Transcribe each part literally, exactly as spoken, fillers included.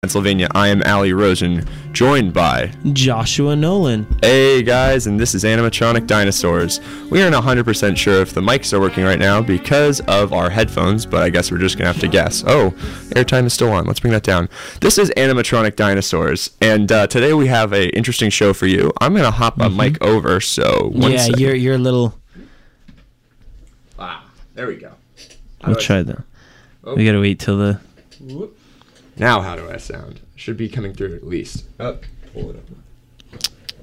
Pennsylvania. I am Ali Rosen, joined by Joshua Nolan. Hey guys, and this is Animatronic Dinosaurs. We aren't one hundred percent sure if the mics are working right now because of our headphones, but I guess we're just going to have to guess. Oh, airtime is still on. Let's bring that down. This is Animatronic Dinosaurs, and uh, today we have an interesting show for you. I'm going to hop mm-hmm. a mic over, so one Yeah, second. you're, you're a little... Ah, there we go. How we'll try that. Oh. We got to wait till the... Whoop. Now how do I sound? Should be coming through at least. Oh, pull it up.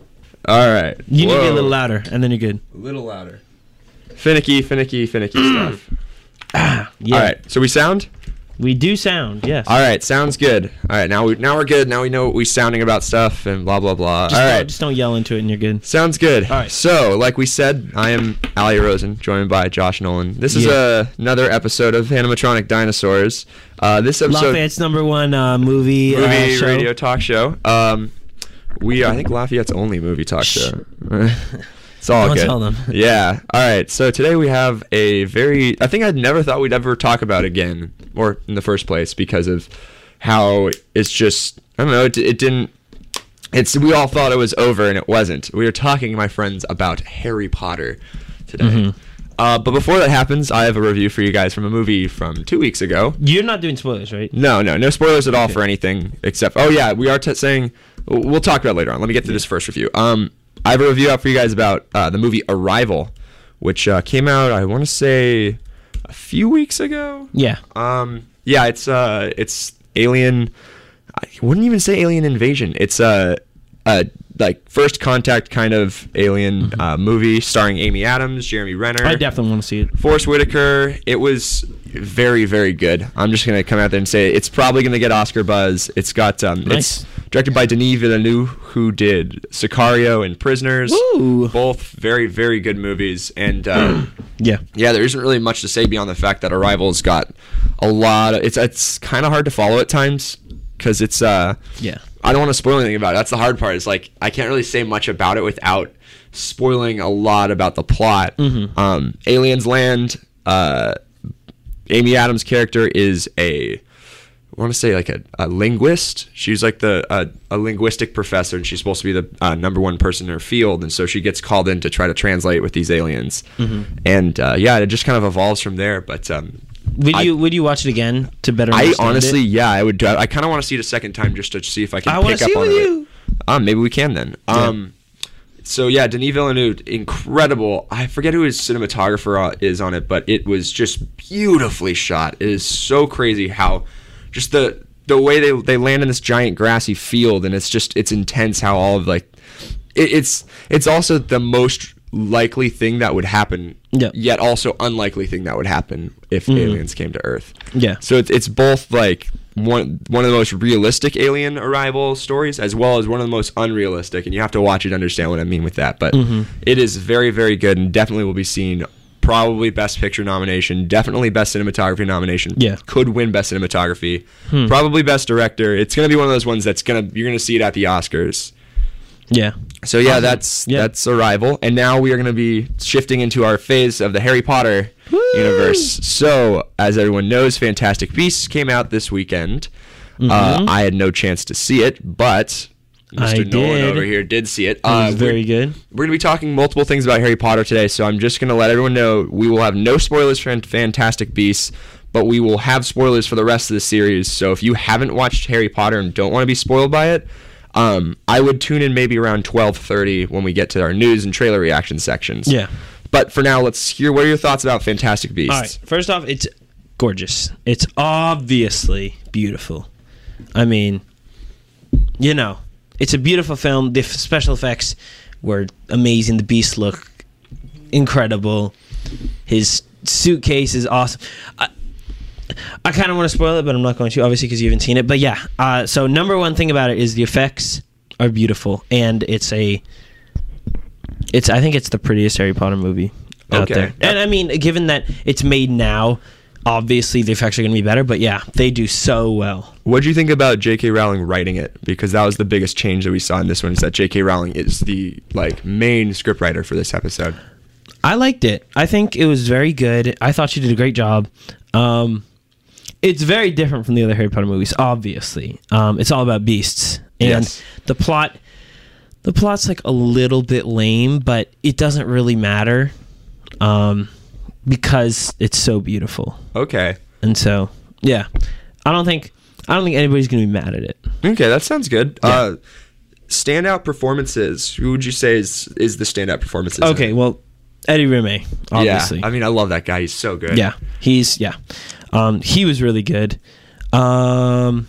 All right. You Whoa. need to be a little louder, and then you're good. A little louder. Finicky, finicky, finicky stuff. Ah, yeah. All right. So we sound? We do sound, yes. All right. Sounds good. All right. Now we now we're good. Now we know what we're sounding about stuff and blah blah blah. Just All don't, right. Just don't yell into it, and you're good. Sounds good. All right. So, like we said, I am Ali Rosen, joined by Josh Nolan. This is Yeah. a, another episode of Animatronic Dinosaurs. Uh, this episode, Lafayette's number one uh, movie movie uh, show. radio talk show. Um, we I think Lafayette's only movie talk show. It's all Don't good. tell them. Yeah. All right. So today we have a very. I think I'd never thought we'd ever talk about again, or in the first place, because of how it's just. I don't know. It, it didn't. It's. We all thought it was over, and it wasn't. We were talking, my friends, about Harry Potter today. Mm-hmm. Uh, but before that happens, I have a review for you guys from a movie from two weeks ago. You're not doing spoilers, right? No, no, no spoilers at all Okay. for anything except. Oh yeah, we are t- saying. We'll talk about it later on. Let me get to this first review. Um. I have a review out for you guys about uh, the movie Arrival, which uh, came out, I want to say, a few weeks ago. Yeah. Um. Yeah, it's uh, it's Alien. I wouldn't even say Alien Invasion. It's a, a like First Contact kind of Alien Mm-hmm. uh, movie starring Amy Adams, Jeremy Renner, I definitely want to see it. Forrest Whitaker. It was very, very good. I'm just gonna come out there and say it's probably gonna get Oscar buzz. It's got um, Nice. it's directed by Denis Villeneuve, who did Sicario and Prisoners. Ooh. Both very, very good movies. And uh, Yeah. yeah, there isn't really much to say beyond the fact that Arrival's got a lot of. It's it's kind of hard to follow at times because it's. Uh, Yeah. I don't want to spoil anything about it. That's the hard part. Is like I can't really say much about it without spoiling a lot about the plot. Mm-hmm. Um, Aliens land. Uh, Amy Adams' character is a, I want to say like a, a linguist. She's like the uh, a linguistic professor, and she's supposed to be the uh, number one person in her field. And so she gets called in to try to translate with these aliens. Mm-hmm. And uh, yeah, it just kind of evolves from there. But um, Would I- you Would you watch it again to better I understand honestly, it? yeah, I would. do- I kind of want to see it a second time just to see if I can I wanna pick up see it on with it. you. Um, maybe we can then. Um, so yeah, Denis Villeneuve, incredible. I forget who his cinematographer uh, is on it, but it was just beautifully shot. It is so crazy how just the the way they they land in this giant grassy field, and it's just it's intense how all of like it, it's it's also the most likely thing that would happen, Yeah. yet also unlikely thing that would happen if Mhm. aliens came to Earth. Yeah. So it's it's both like one one of the most realistic alien arrival stories as well as one of the most unrealistic, and you have to watch it to understand what I mean with that. But Mm-hmm. it is very, very good and definitely will be seen. Probably Best Picture nomination, definitely Best Cinematography nomination. Yeah. Could win Best Cinematography. Hmm. Probably Best Director. It's gonna be one of those ones that's gonna you're gonna see it at the Oscars. Yeah. So yeah, Awesome. that's Yeah. that's Arrival, and now we are going to be shifting into our phase of the Harry Potter Woo! universe. So, as everyone knows, Fantastic Beasts came out this weekend. Uh, Mhm. I had no chance to see it, but Mister I Nolan did. over here did see it. It was Uh, very we're, good. we're going to be talking multiple things about Harry Potter today, so I'm just going to let everyone know we will have no spoilers for Fantastic Beasts, but we will have spoilers for the rest of the series. So if you haven't watched Harry Potter and don't want to be spoiled by it, Um, I would tune in maybe around twelve thirty when we get to our news and trailer reaction sections. Yeah. But for now, let's hear what are your thoughts about Fantastic Beasts. All right. First off, it's gorgeous. It's obviously beautiful. I mean, you know, it's a beautiful film. The f- special effects were amazing. The beasts look incredible. His suitcase is awesome. I, I kind of want to spoil it, but I'm not going to, obviously, because you haven't seen it. But yeah, uh, so number one thing about it is the effects are beautiful, and it's a, it's I think it's the prettiest Harry Potter movie out Okay. there. And I mean, given that it's made now, obviously the effects are going to be better. But yeah, they do so well. What do you think about J K. Rowling writing it? Because that was the biggest change that we saw in this one, is that J K. Rowling is the like main scriptwriter for this episode. I liked it. I think it was very good. I thought she did a great job. Um, it's very different from the other Harry Potter movies. Obviously, um, it's all about beasts, and Yes. the plot. The plot's like a little bit lame, but it doesn't really matter, um, because it's so beautiful. Okay. And so, yeah, I don't think I don't think anybody's gonna be mad at it. Okay, that sounds good. Yeah. Uh, standout performances. Who would you say is is the standout performances? in Okay, it? well, Eddie Redmayne, obviously. Yeah, I mean, I love that guy. He's so good. Yeah, he's yeah, um, he was really good. Um,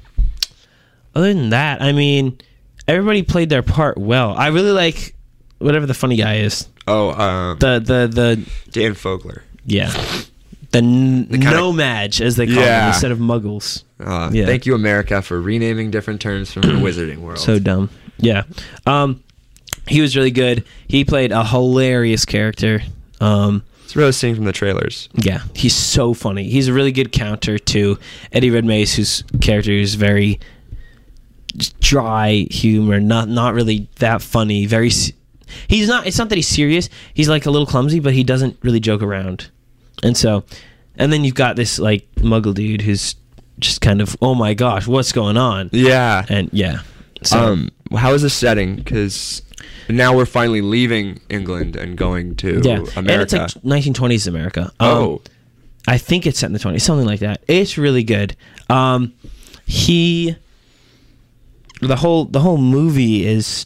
other than that, I mean, everybody played their part well. I really like whatever the funny guy is. Oh, um, The the the Dan Fogler. yeah, the, n- kinda- nomads as they call Yeah. them instead of muggles. Uh, Yeah. Thank you, America, for renaming different terms from the wizarding world. So dumb. Yeah. Um, he was really good. He played a hilarious character. Um, it's really seeing from the trailers. yeah, he's so funny. He's a really good counter to Eddie Redmayne, whose character is very just dry humor, not not really that funny. Very, se- he's not. It's not that he's serious. He's like a little clumsy, but he doesn't really joke around. And so, and then you've got this like Muggle dude who's just kind of, oh my gosh, what's going on? Yeah. And yeah, so Um, how is the setting? Because now we're finally leaving England and going to yeah, America. and it's like nineteen twenties America. Um, oh, I think it's set in the twenties, something like that. It's really good. Um, he, the whole the whole movie is,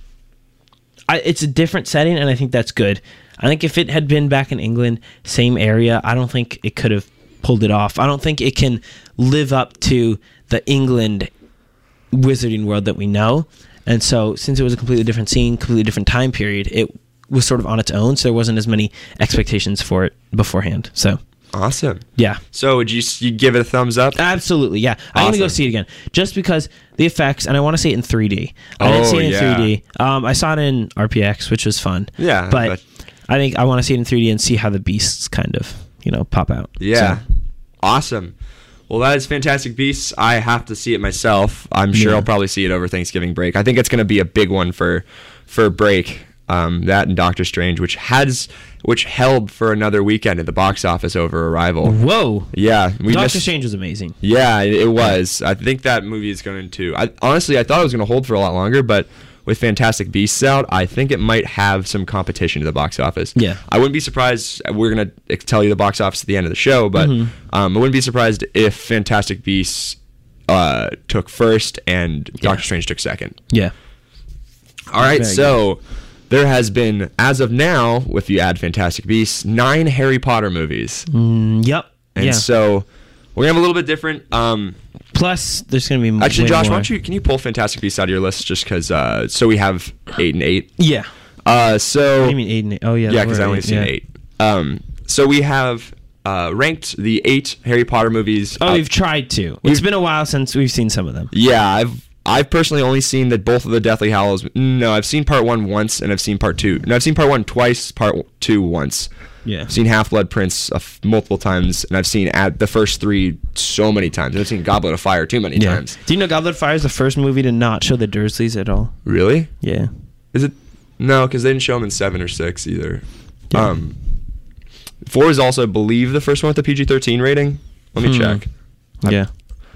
I, it's a different setting, and I think that's good. I think if it had been back in England, same area, I don't think it could have pulled it off. I don't think it can live up to the England wizarding world that we know. And so, since it was a completely different scene, completely different time period, it was sort of on its own. So there wasn't as many expectations for it beforehand. So awesome. yeah. So would you you give it a thumbs up? Absolutely, yeah. I'm gonna go Awesome. see it again just because the effects, and I want to see it in three D. I Oh, didn't see it in yeah. three D. Um, I saw it in R P X, which was fun. Yeah, but, but- I think I want to see it in three D and see how the beasts kind of, you know, pop out. Yeah. So, Awesome. Well, that is Fantastic Beasts. I have to see it myself. I'm sure Yeah. I'll probably see it over Thanksgiving break. I think it's going to be a big one for for break. Um, that and Doctor Strange, which has which held for another weekend at the box office over Arrival. whoa, Yeah, we Doctor missed- Strange was amazing. Yeah, it, it was. I think that movie is going to. I, honestly, I thought it was going to hold for a lot longer, but with Fantastic Beasts out, I think it might have some competition to the box office. Yeah. I wouldn't be surprised. We're going to tell you the box office at the end of the show, but Mm-hmm. um, I wouldn't be surprised if Fantastic Beasts uh, took first and Doctor Strange took second. Yeah, All right, Very so there has been, as of now, if you add Fantastic Beasts, nine Harry Potter movies. mm, yep, And yeah. so we're going to have a little bit different. Um, Plus, there's gonna be m- Actually, way Josh, more. why don't you can you pull Fantastic Beasts out of your list just because uh, so we have eight and eight. Yeah. Uh, so What do you mean eight and eight? Oh yeah. yeah, that because were I only eight, seen yeah. eight. Um, so we have uh, ranked the eight Harry Potter movies. Oh, uh, we've tried to. It's been a while since we've seen some of them. yeah, I've I've personally only seen that both of the Deathly Hallows. No, I've seen part one once, and I've seen part two. No, I've seen part one twice, part two once. Yeah. I've seen Half Blood Prince a f- multiple times, and I've seen ad- the first three so many times. I've seen Goblet of Fire too many Yeah. times. Do you know Goblet of Fire is the first movie to not show the Dursleys at all? Really? Yeah. Is it? No, because they didn't show them in seven or six either. Yeah. Um, four is also, I believe, the first one with the P G thirteen rating. Let me Hmm. check. Yeah.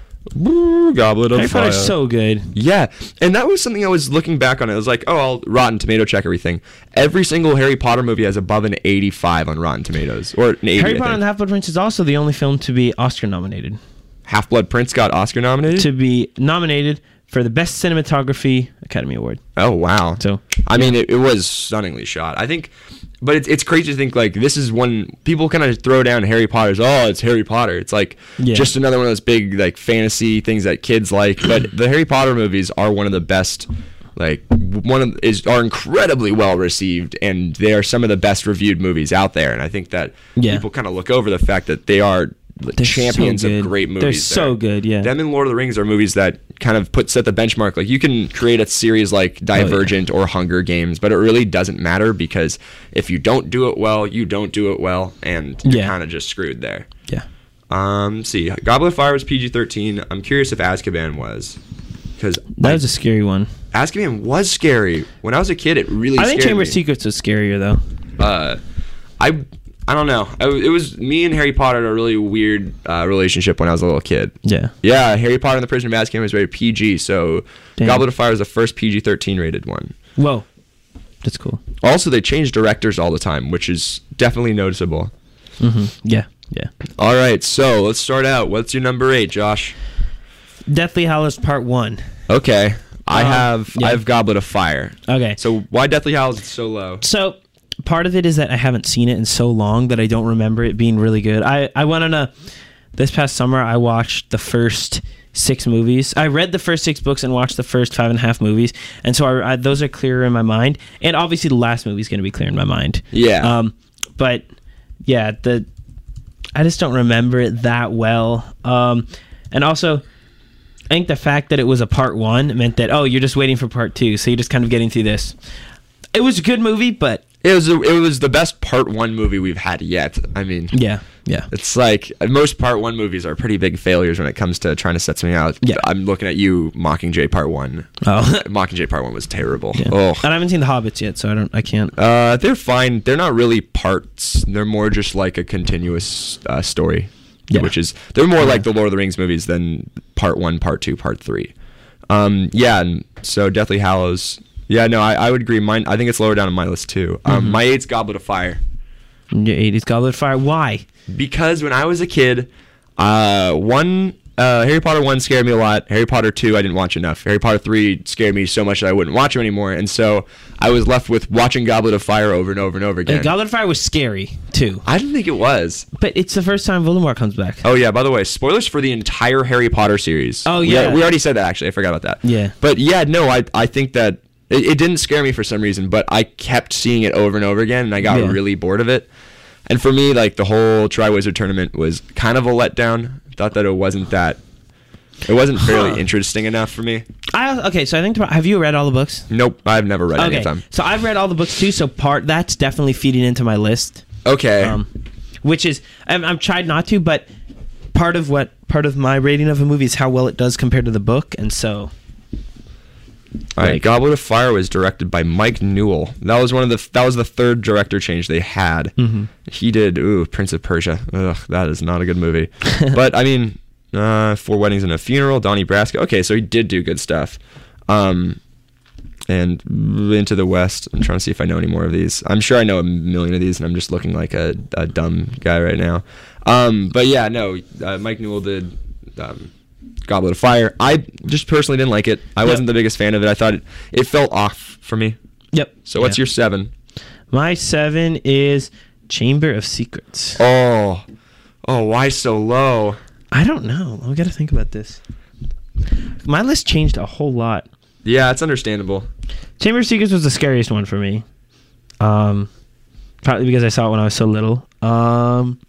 Woo, Goblet of Harry Fire. Potter's so good. Yeah, and that was something I was looking back on. It was like, oh, I'll Rotten Tomato check everything. Every single Harry Potter movie has above an eighty-five on Rotten Tomatoes, or an eighty. Harry I Potter and think. the Half-Blood Prince is also the only film to be Oscar nominated. Half Blood Prince got Oscar nominated. To be nominated for the Best Cinematography Academy Award. Oh wow! So, I mean, it, it was stunningly shot. I think, but it's it's crazy to think like this is when people kind of throw down Harry Potter's. Oh, it's Harry Potter. It's like Yeah. just another one of those big like fantasy things that kids like. But the Harry Potter movies are one of the best. Like one of is are incredibly well received, and they are some of the best reviewed movies out there. And I think that Yeah. people kind of look over the fact that they are the They're champions so of good. great movies. They're so there. good, yeah. Them and Lord of the Rings are movies that kind of put set the benchmark. Like you can create a series like Divergent or Hunger Games, but it really doesn't matter because if you don't do it well, you don't do it well, and you're Yeah. kind of just screwed there. yeah. Um, let's see, Goblet of Fire was P G thirteen. I'm curious if Azkaban was, because That was a scary one. Azkaban was scary when I was a kid. It really I think scared Chamber me. of Secrets was scarier, though. Uh, I I don't know. I, it was me and Harry Potter had a really weird uh, relationship when I was a little kid. Yeah. Yeah, Harry Potter and the Prisoner of Azkaban was rated P G, so Damn. Goblet of Fire was the first P G thirteen rated one. Whoa. That's cool. Also, they change directors all the time, which is definitely noticeable. Mm-hmm. Yeah, yeah. All right, so let's start out. What's your number eight, Josh? Deathly Hallows Part one. Okay. I Um, have yeah. I have Goblet of Fire. Okay. So why Deathly Hallows is so low? So part of it is that I haven't seen it in so long that I don't remember it being really good. I, I went on a this past summer I watched the first six movies. I read the first six books and watched the first five and a half movies, and so I, I, those are clearer in my mind. And obviously the last movie is going to be clear in my mind. Yeah. Um, but yeah, the I just don't remember it that well. Um, and also, I think the fact that it was a part one meant that, oh, you're just waiting for part two, so you're just kind of getting through this. It was a good movie, but It was a, it was the best part one movie we've had yet. I mean, yeah, yeah. it's like most part one movies are pretty big failures when it comes to trying to set something out. Yeah. I'm looking at you, Mockingjay Part One. Oh, Mockingjay Part One was terrible. yeah. Oh, And I haven't seen the Hobbits yet, so I don't. I can't. uh, they're fine. They're not really parts. They're more just like a continuous uh, story. Yeah. Which is they're more Yeah. like the Lord of the Rings movies than Part One, Part Two, Part Three. Um, yeah, and so Deathly Hallows. Yeah, no, I, I would agree. Mine, I think it's lower down on my list too. Um, Mhm. My eight's Goblet of Fire. Your eighties Goblet of Fire. Why? Because when I was a kid, uh, one uh, Harry Potter one scared me a lot. Harry Potter two I didn't watch enough. Harry Potter three scared me so much that I wouldn't watch them anymore, and so I was left with watching Goblet of Fire over and over and over Uh, again. Goblet of Fire was scary too, I didn't think it was. but it's the first time Voldemort comes back. Oh yeah, by the way, spoilers for the entire Harry Potter series. Oh, We- yeah. we, already said that actually. I forgot about that. Yeah. But yeah, no, I I think that it, it didn't scare me for some reason, but I kept seeing it over and over again, and I got Yeah. really bored of it. And for me, like the whole Triwizard Tournament was kind of a letdown. Thought that it wasn't that. It wasn't fairly Huh. interesting enough for me. I okay. So I think have you read all the books? Nope, I've never read any Okay, of them. so I've read all the books too. So part that's definitely feeding into my list. Okay. Um, which is I'm, I'm tried not to, but part of what part of my rating of a movie is how well it does compared to the book, and so. All right, like- Goblet of Fire was directed by Mike Newell. That was one of the that was the third director change they had. Mhm. He did ooh Prince of Persia. Ugh, that is not a good movie. But I mean, uh, Four Weddings and a Funeral, Donnie Brasco. Okay, so he did do good stuff. Um, and Into the West. I'm trying to see if I know any more of these. I'm sure I know a million of these, and I'm just looking like a, a dumb guy right now. Um, but yeah, no, uh, Mike Newell did. Um, Goblet of Fire. I just personally didn't like it. I Yep. wasn't the biggest fan of it. I thought it, it felt off for me. Yep. So what's Yeah. your seven? My seven is Chamber of Secrets. Oh, oh, why so low? I don't know. I gotta think about this. My list changed a whole lot. Yeah, it's understandable. Chamber of Secrets was the scariest one for me. Um, probably because I saw it when I was so little. Um,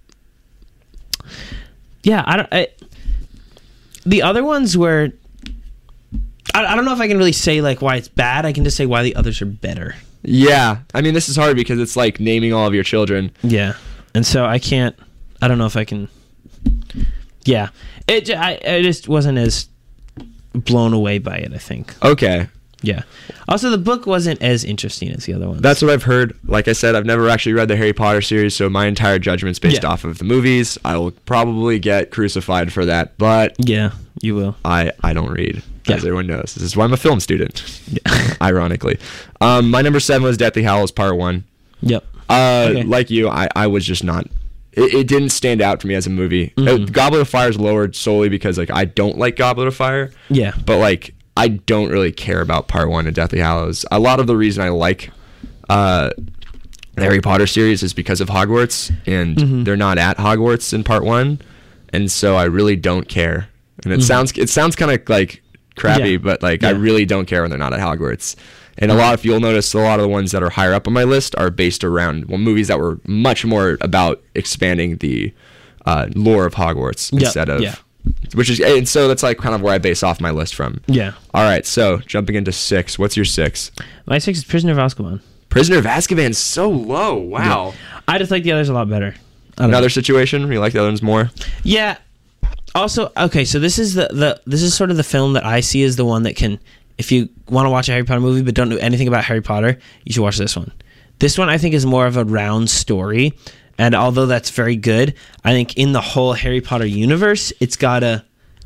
yeah, I don't. I, the other ones were. I, I don't know if I can really say like why it's bad. I can just say why the others are better. Yeah, I mean this is hard because it's like naming all of your children. Yeah, and so I can't. I don't know if I can. Yeah, it. j- I, I just wasn't as blown away by it. I think. Okay, Yeah. Also, the book wasn't as interesting as the other ones. that's what I've heard. Like I said, I've never actually read the Harry Potter series, so my entire judgment's based Yeah. off of the movies. I will probably get crucified for that, but Yeah, you will. I I don't read, Yeah. as everyone knows. This is why I'm a film student. Yeah. Ironically, um, my number seven was Deathly Hallows Part One. Yep. Uh, Okay. Like you, I, I was just not. It, it didn't stand out for me as a movie. Uh, Mhm. Goblet of Fire is lowered solely because like I don't like Goblet of Fire, Yeah. but like I don't really care about Part One of Deathly Hallows. A lot of the reason I like uh, the Harry Potter series is because of Hogwarts, and Mhm. they're not at Hogwarts in Part One, and so I really don't care. And it Mhm. sounds it sounds kind of like crappy, Yeah. but like I Yeah. really don't care when they're not at Hogwarts. And a lot of you'll notice a lot of the ones that are higher up on my list are based around well, movies that were much more about expanding the uh, lore of Hogwarts Yep, instead of yeah. which is and so that's like kind of where I base off my list from. Yeah. All right, so jumping into six. What's your six? My six is Prisoner of Azkaban. Prisoner of Azkaban so low. Wow. I just like the others a lot better. I don't Another know. situation. You like the other ones more? Yeah. Also, okay, so this is the, the this is sort of the film that I see as the one that can, if you want to watch a Harry Potter movie but don't know anything about Harry Potter, you should watch this one. This one I think is more of a round story, And although that's very good, I think in the whole Harry Potter universe, it's gotta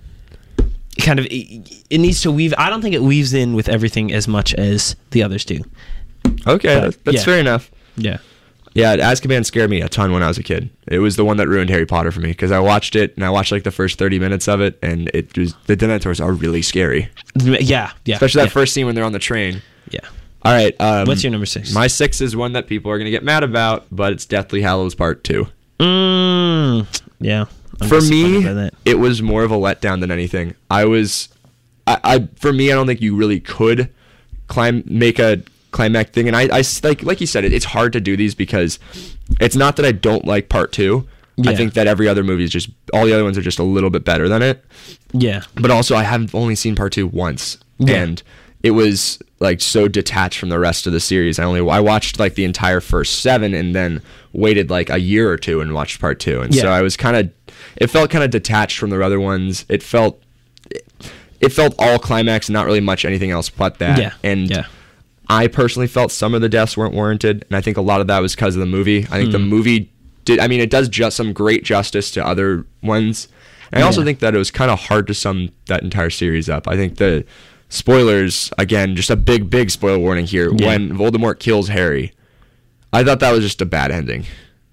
kind of it, it needs to weave. I don't think it weaves in with everything as much as the others do. Okay, But, that's, that's yeah. fair enough. Yeah. Yeah, Azkaban scared me a ton when I was a kid. It was the one that ruined Harry Potter for me because I watched it and I watched like the first thirty minutes of it, and it was the Dementors are really scary, Yeah. Yeah. especially that yeah. first scene when they're on the train. Yeah. All right, um, What's your number six? My six is one that people are gonna get mad about, but it's Deathly Hallows Part Two. Mm, yeah. I'm For disappointed me, by that. it was more of a letdown than anything. I was, I, I for me, I don't think you really could climb make a climax thing, and I, I like like you said, it, it's hard to do these because it's not that I don't like Part Two. Yeah. I think that every other movie is just all the other ones are just a little bit better than it. Yeah. But also, I haven't only seen Part Two once, Yeah. and it was like so detached from the rest of the series. I only I watched like the entire first seven, and then waited like a year or two and watched Part Two, and Yeah. so I was kind of, it felt kind of detached from the other ones. It felt, it felt all climax, and not really much anything else but that. Yeah. And yeah. I personally felt some of the deaths weren't warranted, and I think a lot of that was because of the movie. I think the Hmm. movie did. I mean, it does just some great justice to other ones. And I also Yeah. think that it was kind of hard to sum that entire series up. I think the spoilers, again, just a big, big spoiler warning here. Yeah. When Voldemort kills Harry, I thought that was just a bad ending.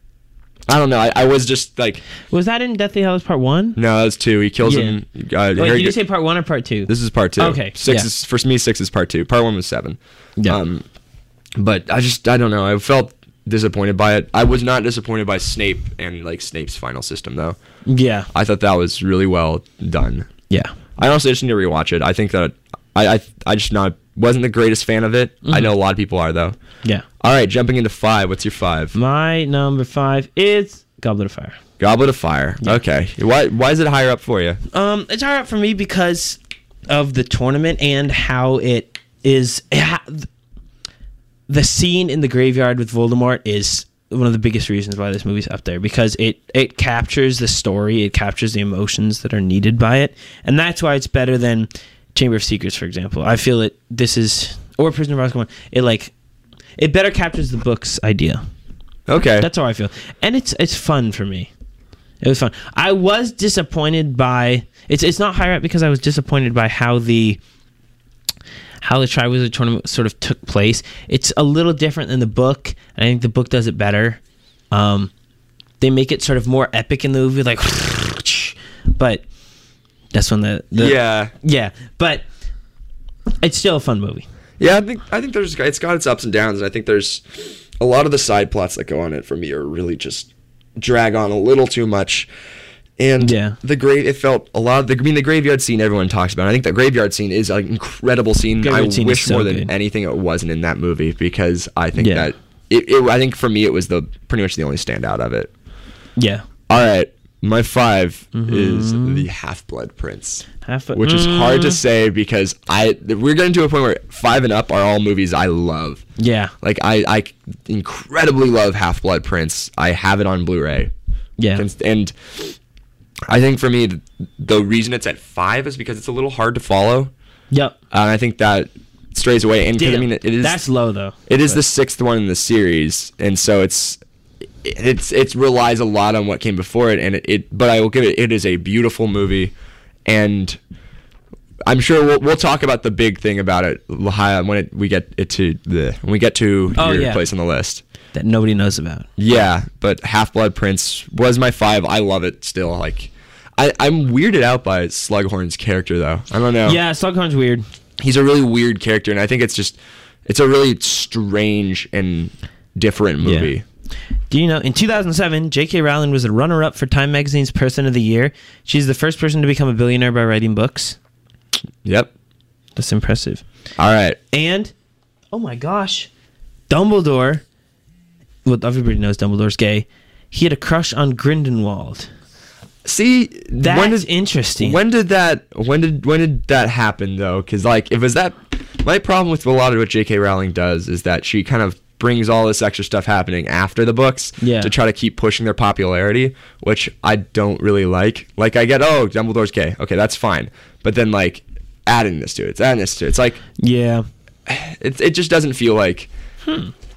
I don't know. I, I was just like, Was that in Deathly Hallows Part One? no, that's two. He kills Yeah. him. Uh, Wait, Harry did you get- say Part One or Part Two? this is part two. Okay, Six yeah. is for me. Six is part two. Part one was seven. Yeah. Um, but I just I don't know. I felt disappointed by it. I was not disappointed by Snape and like Snape's final system though. Yeah. I thought that was really well done. Yeah. I honestly just need to rewatch it. I think that I I, I just not wasn't the greatest fan of it. I know a lot of people are though. Yeah. All right, jumping into five. What's your five? My number five is Goblet of Fire. Goblet of Fire. Okay. Why why is it higher up for you? Um, it's higher up for me because of the tournament and how it is. ha- The scene in the graveyard with Voldemort is one of the biggest reasons why this movie's up there, because it it captures the story, it captures the emotions that are needed by it, and that's why it's better than Chamber of Secrets, for example. I feel it. This is or Prisoner of Azkaban. It like it better captures the book's idea. Okay. That's how I feel, and it's it's fun for me. It was fun. I was disappointed by it's. It's not higher up because I was disappointed by how the how the Triwizard Tournament sort of took place. It's a little different than the book, and I think the book does it better. Um, they make it sort of more epic in the movie, like, but that's when the, the yeah. yeah. But it's still a fun movie. Yeah, I think I think there's it's got its ups and downs, and I think there's a lot of the side plots that go on it for me are really just drag on a little too much. And Yeah. the grave it felt a lot of the I mean the graveyard scene everyone talks about. I think the graveyard scene is an incredible scene. Graveyard I scene wish is so more than good. anything it wasn't in that movie, because I think Yeah. that it, it I think for me it was the pretty much the only standout of it. Yeah, All right, my five Mm-hmm. is the Half-Blood Prince. half a, Which is hard to Mm, say because I we're getting to a point where five and up are all movies I love. Yeah, Like I, I incredibly love Half-Blood Prince. I have it on Blu-ray. yeah, And, and I think for me the, the reason it's at five is because it's a little hard to follow. yep. Uh, and I think that strays away. And 'cause, I Damn, mean it, it is that's low though. it is But- the sixth one in the series, and so it's it's it relies a lot on what came before it, and it, it but I will give it it is a beautiful movie, and I'm sure we'll we'll talk about the big thing about it when it, we get it to the when we get to Oh, your yeah. place on the list. that nobody knows about. Yeah, but Half-Blood Prince was my five. I love it still. Like I I'm weirded out by Slughorn's character though. I don't know. Yeah, Slughorn's weird. He's a really weird character, and I think it's just it's a really strange and different movie. Yeah. Do you know, in two thousand seven, J K. Rowling was a runner-up for Time Magazine's Person of the Year. She's the first person to become a billionaire by writing books. Yep. That's impressive. All right. And, oh my gosh, Dumbledore, well, everybody knows Dumbledore's gay. He had a crush on Grindelwald. See, That's when did interesting. when did that when did when did that happen though? Because like, if it was that, my problem with a lot of what J K. Rowling does is that she kind of brings all this extra stuff happening after the books Yeah. to try to keep pushing their popularity, which I don't really like. Like, I get, oh, Dumbledore's gay, okay, that's fine, but then like adding this to it, it's adding this to it. It's like Yeah. it, it just doesn't feel like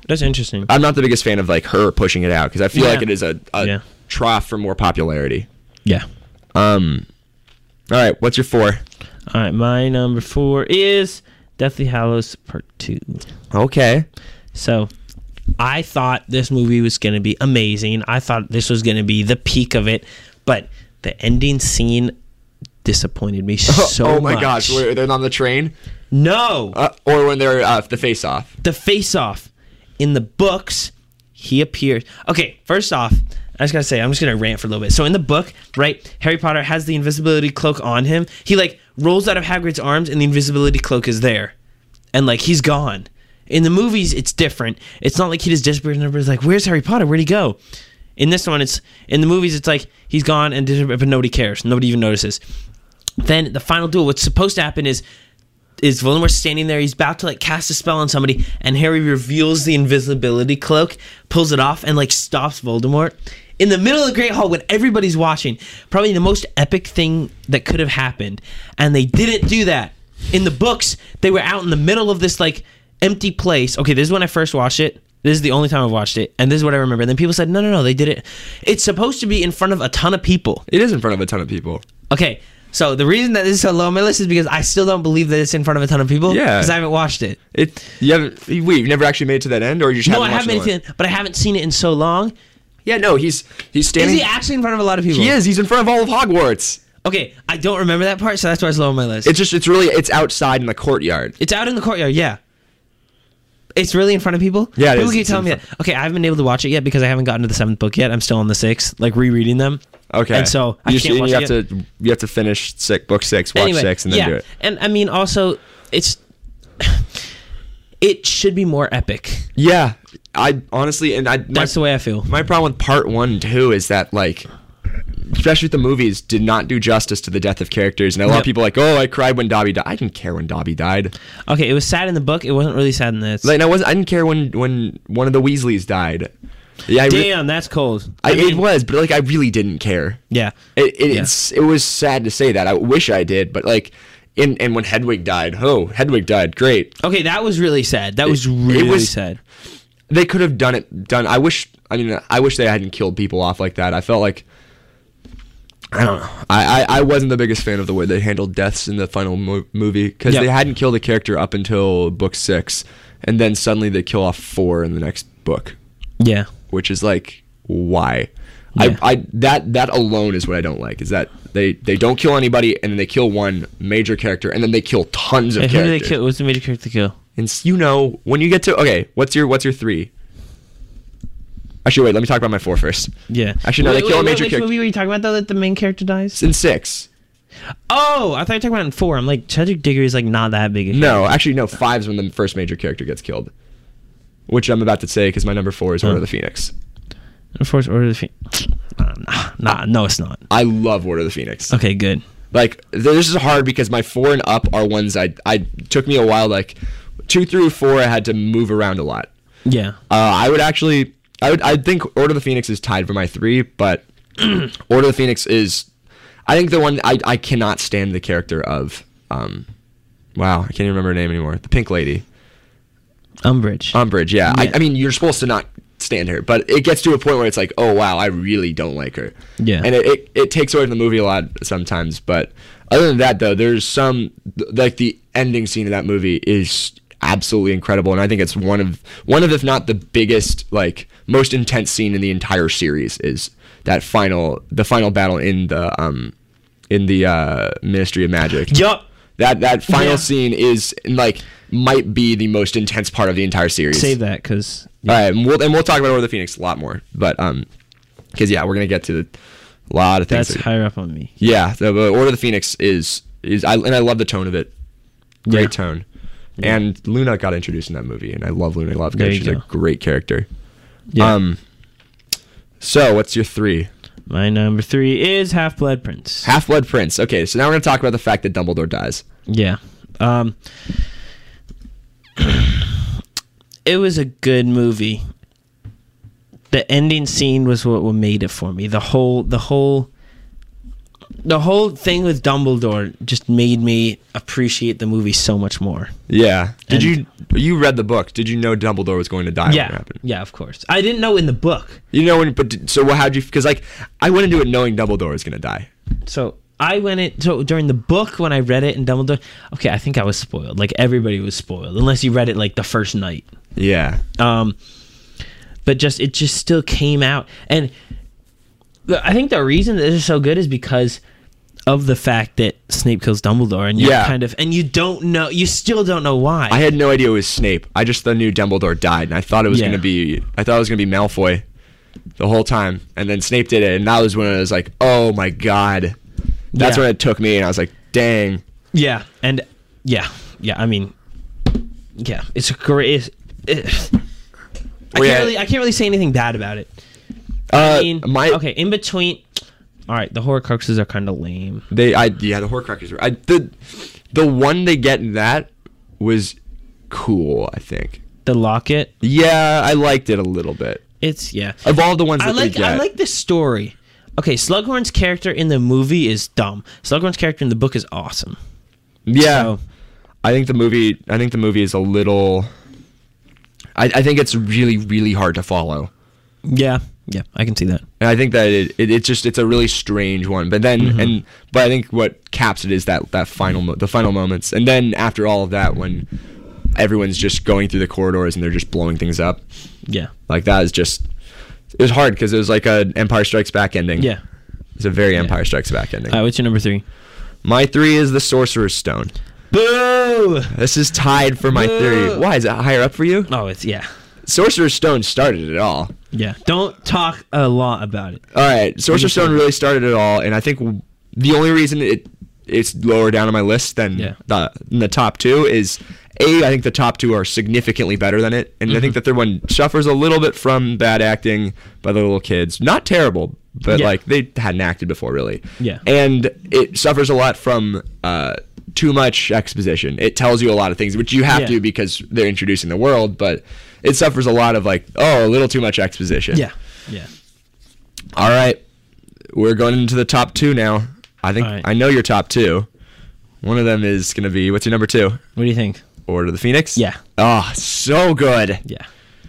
That's interesting. I'm not the biggest fan of like her pushing it out because I feel Yeah. like it is a, a Yeah. trough for more popularity. Yeah. Um. All right, what's your four? All right, my number four is Deathly Hallows Part Two. Okay. So, I thought this movie was going to be amazing. I thought this was going to be the peak of it, but the ending scene disappointed me so oh my much. gosh, where they're on the train, No, uh, or when they're uh, the face off. the face-off. In the books, he appears. Okay, first off, I just gotta say, I'm just gonna rant for a little bit. So in the book, right, Harry Potter has the invisibility cloak on him. He like rolls out of Hagrid's arms, and the invisibility cloak is there, and like he's gone. In the movies, it's different. It's not like he just disappeared and everybody's like, "Where's Harry Potter? Where'd he go?" In this one, it's in the movies, it's like he's gone and disappeared, but nobody cares. Nobody even notices. Then the final duel, what's supposed to happen is is Voldemort standing there. He's about to like cast a spell on somebody, and Harry reveals the invisibility cloak, pulls it off, and like stops Voldemort in the middle of the Great Hall when everybody's watching. Probably the most epic thing that could have happened, and they didn't do that. In the books, they were out in the middle of this like empty place. Okay, this is when I first watched it. This is the only time I've watched it, and this is what I remember. And then people said, "No, no, no, they did it. It's supposed to be in front of a ton of people." It is in front of a ton of people. Okay. So the reason that this is so low on my list is because I still don't believe that it's in front of a ton of people. Yeah. Because I haven't watched it. It you haven't wait, you've never actually made it to that end, or you just No, I haven't haven't watched made it, but I haven't seen it in so long. Yeah, no, he's he's Is standing. he actually in front of a lot of people? He is. He's in front of all of Hogwarts. Okay, I don't remember that part, so that's why it's low on my list. It's just it's really it's outside in the courtyard. It's out in the courtyard, yeah. It's really in front of people? Yeah, it People is. keep It's telling me in that. Okay, I haven't been able to watch it yet because I haven't gotten to the seventh book yet. I'm still on the sixth, like rereading them. Okay. And so I you, can't you watch have it yet. to you have to finish six, book six, watch Anyway, six, and then yeah. do it. And I mean, also, it's it should be more epic. Yeah, I honestly, and I my, That's the way I feel. my problem with part one and two is that like, especially with the movies, did not do justice to the death of characters, and a lot Yep. of people are like, oh, I cried when Dobby died. I didn't care when Dobby died. Okay, it was sad in the book. It wasn't really sad in this. Like, I was I didn't care when when one of the Weasleys died. Yeah, I re- Damn, that's cold. I, I mean, it was, but like I really didn't care. yeah. It, it Yeah. it's it was sad to say that. I wish I did, but like, in and when Hedwig died, oh, Hedwig died, great. Okay, that was really sad. That was It- it really was- sad. They could have done it. Done. I wish. I mean, I wish they hadn't killed people off like that. I felt like. I don't know. I, I, I wasn't the biggest fan of the way they handled deaths in the final mo- movie because Yep. they hadn't killed a character up until book six, and then suddenly they kill off four in the next book, Yeah. which is like why. Yeah. I, I that that alone is what I don't like. Is that they, they don't kill anybody and then they kill one major character and then they kill tons of Hey, who did they characters. kill? What's the major character to kill? And s- you know when you get to okay, what's your what's your three? Actually, wait. Let me talk about my four first. Yeah. Actually, no, Wait, they kill wait, a major Which character. movie were you talking about though? That the main character dies? It's in six. Oh, I thought you were talking about in four. I'm like, Cedric Diggory is like not that big. A No, actually, no. Five's when the first major character gets killed, which I'm about to say because my number four is Order Oh. of the Phoenix. Of course, Order of the Phoenix. Nah, nah, nah, no, it's not. I love Order of the Phoenix. Okay, good. Like this is hard because my four and up are ones I I took me a while. Like two through four, I had to move around a lot. Yeah. Uh, I would actually, I would, I think Order of the Phoenix is tied for my three, but Order of the Phoenix is, I think the one I, I cannot stand the character of, um, wow, I can't even remember her name anymore. The Pink Lady, Umbridge. Umbridge. Yeah, Yeah. I, I mean you're supposed to not stand her, but it gets to a point where it's like, oh wow, I really don't like her. Yeah. and it, it, it takes away from the movie a lot sometimes. But other than that, though, there's some like the ending scene of that movie is absolutely incredible, and I think it's one of one of if not the biggest, like most intense scene in the entire series is that final the final battle in the um in the uh, Ministry of Magic. Yup. That that final Yeah. scene is like might be the most intense part of the entire series. Save that because. All right, and we'll and we'll talk about Order of the Phoenix a lot more, but um, because yeah, we're gonna get to a lot of things. That's that- higher up on me. yeah, the, the Order of the Phoenix is is I and I love the tone of it. Great Yeah. tone. Yeah. And Luna got introduced in that movie, and I love Luna Lovegood. There you She's go. a great character. Yeah. Um. So, what's your three? My number three is Half Blood Prince. Half Blood Prince. Okay, so now we're gonna talk about the fact that Dumbledore dies. Yeah. Um. It was a good movie. The ending scene was what what made it for me. The whole the whole the whole thing with Dumbledore just made me appreciate the movie so much more. Yeah. Did And- you you read the book? Did you know Dumbledore was going to die when it Yeah, happened? yeah, of course. I didn't know in the book. You know when, but did- so what? How'd you? Because like I went into it knowing Dumbledore was going to die. So I went in. So during the book, when I read it in Dumbledore, okay, I think I was spoiled. Like everybody was spoiled, unless you read it like the first night. Yeah. Um, but just it just still came out, and the- I think the reason that this is so good is because of the fact that Snape kills Dumbledore, and you Yeah. kind of and you don't know, you still don't know why. I had no idea it was Snape. I just knew Dumbledore died, and I thought it was Yeah. going to be. I thought it was going to be Malfoy, the whole time. And then Snape did it, and that was when I was like, "Oh my god!" That's Yeah. when it took me, and I was like, "Dang." Yeah, and yeah, yeah. I mean, yeah, it's a great. It, it, I Well, can't yeah. really, I can't really say anything bad about it. Uh, I mean, my okay, in between. All right, the Horcruxes are kind of lame. they I yeah the Horcruxes were I the the one they get in that was cool. I think. The locket, Yeah, I liked it a little bit. it's yeah. Of all the ones that I like they get, I like the story. Okay, Slughorn's character in the movie is dumb. Slughorn's character in the book is awesome. yeah. So, I think the movie. I think the movie is a little. I, I think it's really really hard to follow. yeah, yeah, I can see that. And I think that it, it it's just it's a really strange one. But then Mm-hmm. and but I think what caps it is that that final mo- the final moments. And then after all of that, when everyone's just going through the corridors and they're just blowing things up, Yeah, like that is just it was hard because it was like a Empire Strikes Back ending. yeah. It's a very Empire Strikes Back ending. All right, what's your number three? My three is the Sorcerer's Stone. Boo! This is tied for my Boo. three. Why is it higher up for you? Oh, it's yeah, Sorcerer's Stone started it all. yeah. Don't talk a lot about it. All right, Sorcerer's Stone really started it all, and I think w- the only reason it it's lower down on my list than Yeah. the than the top two is a I think the top two are significantly better than it, and I Mm-hmm. think the third one suffers a little bit from bad acting by the little kids. Not terrible, but Yeah. like they hadn't acted before really. Yeah. and it suffers a lot from uh, too much exposition. It tells you a lot of things, which you have Yeah. to because they're introducing the world, but it suffers a lot of like oh a little too much exposition. Yeah, yeah. All right, we're going into the top two now. I think All right. I know your top two. One of them is going to be what's your number two? What do you think? Order of the Phoenix. Yeah, Oh, so good. yeah,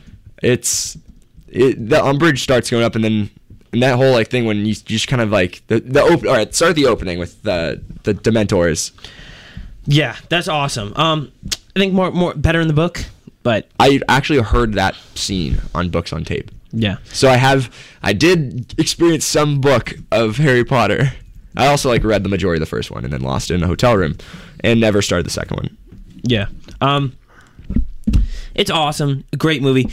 It's it, the Umbridge starts going up, and then and that whole like thing when you, you just kind of like the the open. All right, start the opening with the the Dementors. yeah. That's awesome. Um, I think more more better in the book, but I actually heard that scene on Books on Tape. yeah, So I have I did experience some book of Harry Potter. I also like read the majority of the first one and then lost it in a hotel room and never started the second one. yeah. Um, it's awesome. Great movie.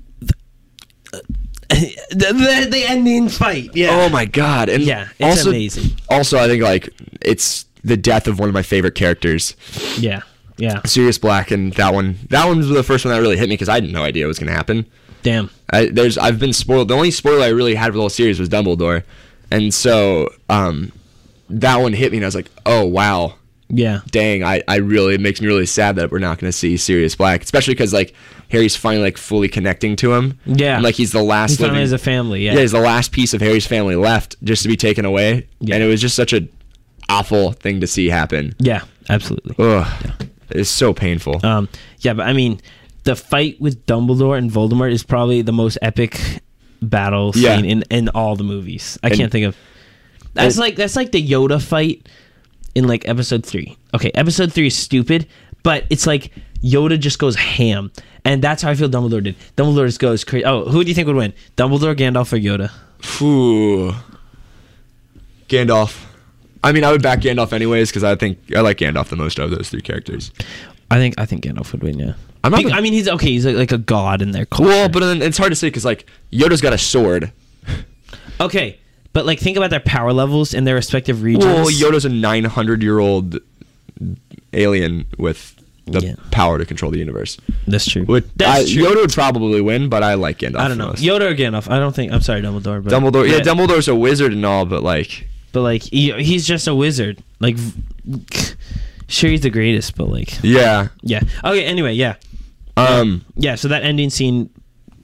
The, the, the ending fight. Yeah. Oh my god! And Yeah, it's also, amazing. Also, I think like it's the death of one of my favorite characters, Yeah. Yeah. Sirius Black, and that one. That one was the first one that really hit me because I had no idea it was going to happen. Damn. I, there's I've been spoiled. The only spoiler I really had for the whole series was Dumbledore, and so um, that one hit me, and I was like, oh wow, Yeah. dang! I, I really it makes me really sad that we're not going to see Sirius Black, especially because like Harry's finally like fully connecting to him. Yeah. and, like he's the last. He finally living- has a family. Yeah. Yeah, he's the last piece of Harry's family left just to be taken away. Yeah. And it was just such a awful thing to see happen. Yeah. Absolutely. Ugh. It's so painful. Um. Yeah, but I mean, the fight with Dumbledore and Voldemort is probably the most epic battle scene Yeah. in, in all the movies. I And- can't think of. That's and- like that's like the Yoda fight in like episode three. Okay, episode three is stupid, but it's like Yoda just goes ham, and that's how I feel Dumbledore did. Dumbledore just goes crazy. Oh, who do you think would win? Dumbledore, Gandalf, or Yoda? Phew. Gandalf. I mean, I would back Gandalf anyways because I think I like Gandalf the most out of those three characters. I think I think Gandalf would win. Yeah. I'm not Be- the- I mean, he's okay. He's like, like a god in their culture. Well, but then it's hard to say because like Yoda's got a sword. Okay, but like think about their power levels in their respective regions. Well, Yoda's a nine hundred year old alien with the Yeah. power to control the universe. That's true. Would, That's I, true. Yoda would probably win, but I like Gandalf. I don't know. the most. Yoda or Gandalf? I don't think. I'm sorry, Dumbledore. But Dumbledore. Yeah, yeah, Dumbledore's a wizard and all, but like, But like, he, he's just a wizard. Like, v- sure, he's the greatest, but like, yeah. yeah. Okay. Anyway, yeah, Um, yeah. So that ending scene,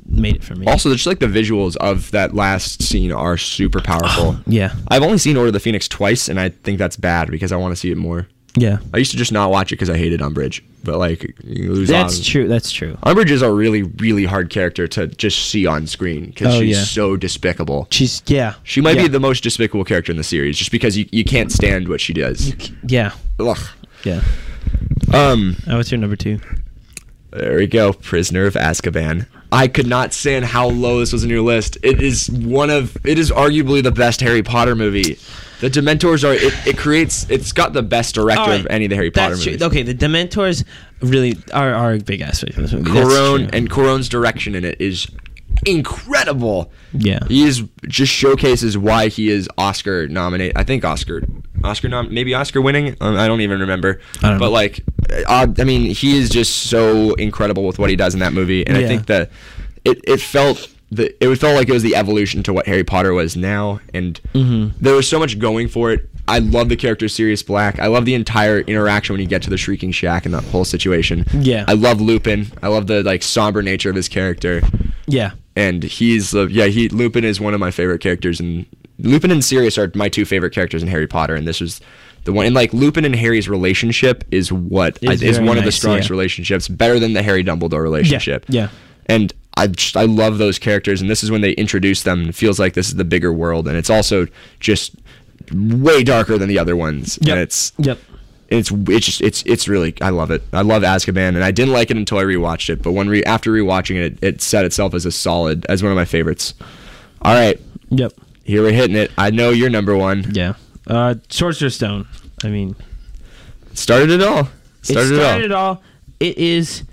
made it for me. Also, just like the visuals of that last scene are super powerful. Yeah. I've only seen Order of the Phoenix twice, and I think that's bad because I want to see it more. Yeah. I used to just not watch it because I hated Umbridge, but like you lose That's on- true. That's true. Umbridge is a really, really hard character to just see on screen because Oh, she's yeah. so despicable. She's yeah. She might yeah. be the most despicable character in the series, just because you, you can't stand what she does. Yeah. Ugh. Yeah. Um, Oh, what's your number two? there we go. Prisoner of Azkaban. I could not stand how low this was in your list. It is one of, it is arguably the best Harry Potter movie. The Dementors are, it, it creates, it's got the best director All right, of any of the Harry Potter That's movies. true. Okay, the Dementors really are, are a big aspect of this movie. That's Cuarón true. and Cuarón's direction in it is incredible. Yeah. He is just showcases why he is Oscar nominated. I think Oscar, Oscar nom, maybe Oscar winning. Um, I don't even remember. I don't but know. like, uh, I mean, he is just so incredible with what he does in that movie, and Yeah. I think that it it felt. The, it felt like it was the evolution to what Harry Potter was now, and Mm-hmm. there was so much going for it. I love the character Sirius Black. I love the entire interaction when you get to the Shrieking Shack and that whole situation. Yeah. I love Lupin. I love the like somber nature of his character, Yeah. and he's uh, yeah he Lupin is one of my favorite characters, and Lupin and Sirius are my two favorite characters in Harry Potter, and this was the one. And like Lupin and Harry's relationship is what Is I, is very one of the nice, strongest yeah. relationships, better than the Harry Dumbledore relationship. Yeah. And I just, I love those characters, and this is when they introduce them. It feels like this is the bigger world, and it's also just way darker than the other ones. Yep. And it's Yep. it's it's just it's it's really I love it. I love Azkaban, and I didn't like it until I rewatched it. But when re, after rewatching it, it set itself as a solid as one of my favorites. All right, Yep. here we're hitting it. I know you're number one. Yeah. Uh, Sorcerer's Stone. I mean, Started it all. Started it it, all. started it all. It is.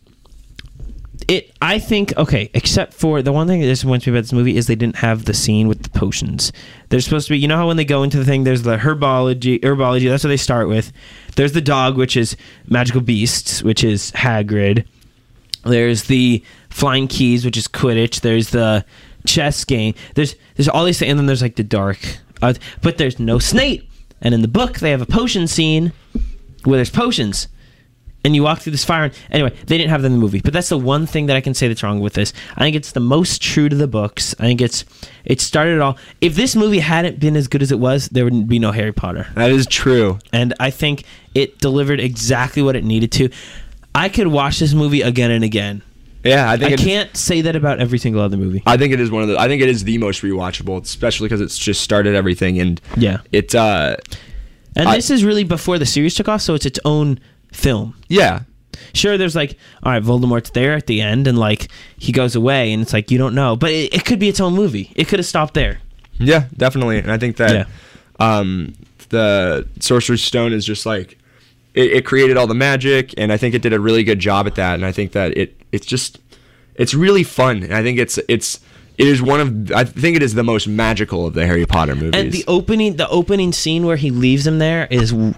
It. I think. Okay. Except for the one thing that disappoints me about this movie is they didn't have the scene with the potions. There's supposed to be. You know how when they go into the thing, there's the herbology. Herbology. That's what they start with. There's the dog, which is magical beasts, which is Hagrid. There's the flying keys, which is Quidditch. There's the chess game. There's there's all these things, and then there's like the dark. Uh, but there's no Snape. And in the book, they have a potion scene where there's potions, and you walk through this fire. And, anyway, they didn't have that in the movie, but that's the one thing that I can say that's wrong with this. I think it's the most true to the books. I think it's it started it all. If this movie hadn't been as good as it was, there would be no Harry Potter. That is true. And I think it delivered exactly what it needed to. I could watch this movie again and again. Yeah, I think I it, can't say that about every single other movie. I think it is one of the. I think it is the most rewatchable, especially because it's just started everything, and Yeah. it. uh And I- this is really before the series took off, so it's its own film. Yeah, Sure, there's like, all right, Voldemort's there at the end, and like he goes away, and it's like you don't know, but it, it could be its own movie. It could have stopped there. yeah, definitely, and I think that Yeah. um, the Sorcerer's Stone is just like it, it created all the magic, and I think it did a really good job at that. And I think that it it's just it's really fun, and I think it's it's it is one of I think it is the most magical of the Harry Potter movies. And the opening, the opening scene where he leaves him there is w-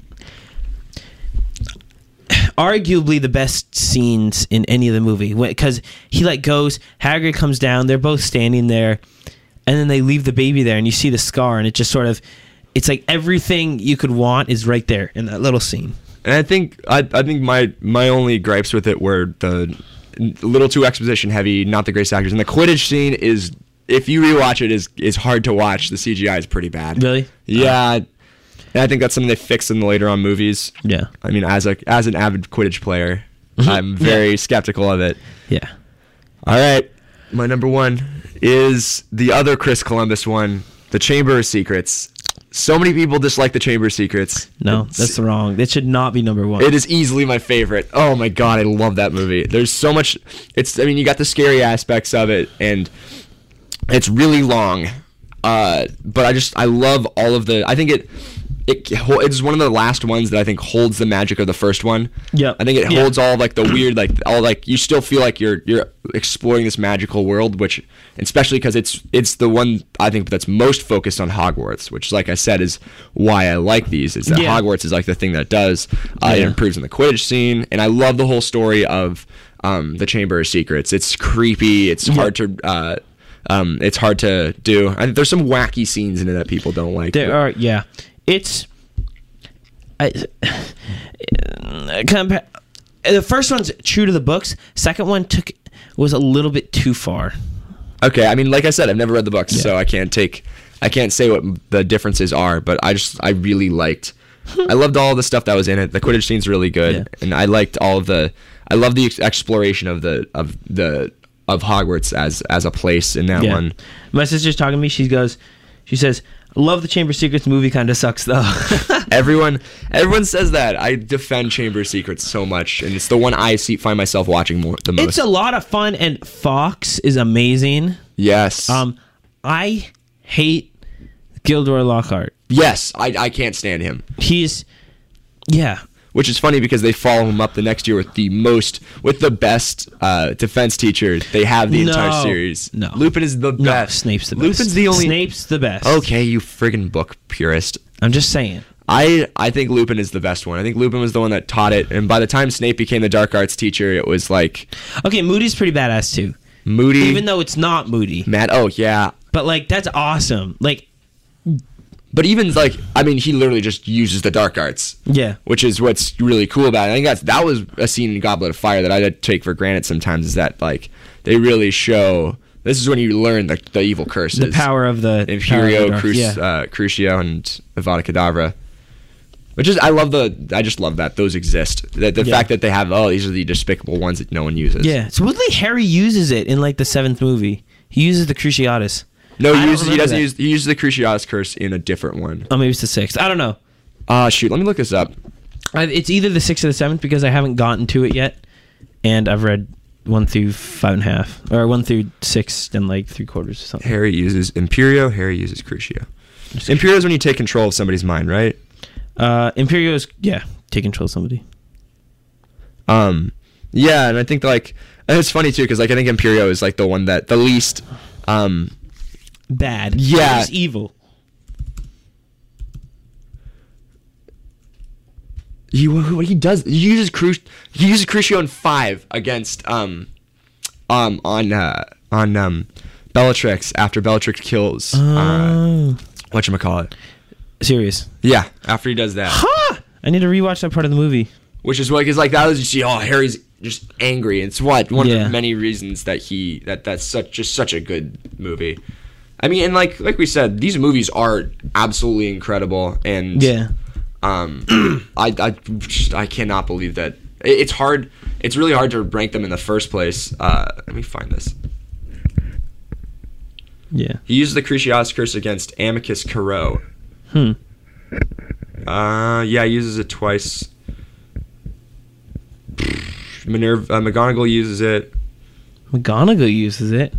arguably the best scenes in any of the movie, because he like goes, Hagrid comes down, they're both standing there, and then they leave the baby there, and you see the scar, and it just sort of, it's like everything you could want is right there in that little scene. And I think I, I think my my only gripes with it were the a little too exposition heavy, not the greatest actors, and the Quidditch scene is, if you rewatch it, is is hard to watch. The C G I is pretty bad. Really? Yeah, and I think that's something they fixed in the later on movies. Yeah. I mean, as a as an avid Quidditch player, I'm very skeptical of it. Yeah. All right, my number one is the other Chris Columbus one, The Chamber of Secrets. So many people dislike The Chamber of Secrets. No, It's- that's wrong. That should not be number one. It is easily my favorite. Oh my god, I love that movie. There's so much. It's. I mean, you got the scary aspects of it, and it's really long. Uh, but I just I love all of the. I think it. It it's one of the last ones that I think holds the magic of the first one. Yep. I think it Yeah. holds all like the weird, like all like you still feel like you're you're exploring this magical world, which especially because it's it's the one I think that's most focused on Hogwarts, which like I said is why I like these. Is that Yeah. Hogwarts is like the thing that does. Uh, It Yeah. improves in the Quidditch scene, and I love the whole story of um, the Chamber of Secrets. It's creepy. It's hard to. Uh, um, it's hard to do. I, there's some wacky scenes in it that people don't like. There are, yeah. It's I, compa- the first one's true to the books. Second one took was a little bit too far. Okay, I mean, like I said, I've never read the books, Yeah. so I can't take, I can't say what the differences are. But I just, I really liked, I loved all the stuff that was in it. The Quidditch scene's really good, Yeah. and I liked all of the, I love the ex- exploration of the of the of Hogwarts as as a place in that Yeah. one. My sister's talking to me. She goes, she says, "I love the Chamber of Secrets movie. Kind of sucks though." Everyone, everyone says that. I defend Chamber of Secrets so much, and it's the one I see find myself watching more the most. It's a lot of fun, and Fox is amazing. yes, Um, I hate Gilderoy Lockhart. yes, I I can't stand him. He's, yeah, Which is funny because they follow him up the next year with the most, with the best uh, defense teacher they have the entire No. series. No. Lupin is the no, best. Snape's the best. Lupin's the only. Snape's the best. Okay, you friggin' book purist. I'm just saying. I I think Lupin is the best one. I think Lupin was the one that taught it, and by the time Snape became the dark arts teacher, it was like Okay, Moody's pretty badass too. Moody, Even though it's not Moody, Matt. Oh yeah, but like that's awesome. Like, but even like I mean, he literally just uses the dark arts. yeah, Which is what's really cool about it. I think that's that was a scene in Goblet of Fire that I did take for granted sometimes. Is that like they really show this is when you learn the, the evil curses, the power of the Imperio, power of the Cruci- dark- yeah. uh, Crucio, and Avada Kedavra. Which is I love the I just love that those exist. The, the Yeah. fact that they have oh these are the despicable ones that no one uses. Yeah, supposedly Harry uses it in like the seventh movie. He uses the Cruciatus. No, I he don't uses he remember doesn't that. use he uses the Cruciatus curse in a different one. Oh, maybe it's the sixth. I don't know. Ah shoot, let me look this up. I, it's either the sixth or the seventh because I haven't gotten to it yet, and I've read one through five and a half, or one through six and like three quarters or something. Harry uses Imperio. Harry uses Crucio. Imperio is when you take control of somebody's mind, right? Uh, Imperio is yeah, take control of somebody. Um, yeah, and I think like and it's funny too because like I think Imperio is like the one that the least. Um, Bad. Yeah. He's evil. he what he does he uses Cru he uses Crucio in five against um um on uh on um Bellatrix after Bellatrix kills uh Oh. whatchamacallit. Serious. Yeah, after he does that. Huh! I need to rewatch that part of the movie. Which is what is like that was you see oh Harry's just angry. It's what one of Yeah. the many reasons that he that that's such just such a good movie. I mean, and like like we said, these movies are absolutely incredible, and Yeah. um, I I just, I cannot believe that it, it's hard. It's really hard to rank them in the first place. Uh, let me find this. Yeah. He uses the Cruciatus curse against Amicus Carrow. Hmm. Uh, yeah, he uses it twice. Minerva, uh, McGonagall uses it. McGonagall uses it.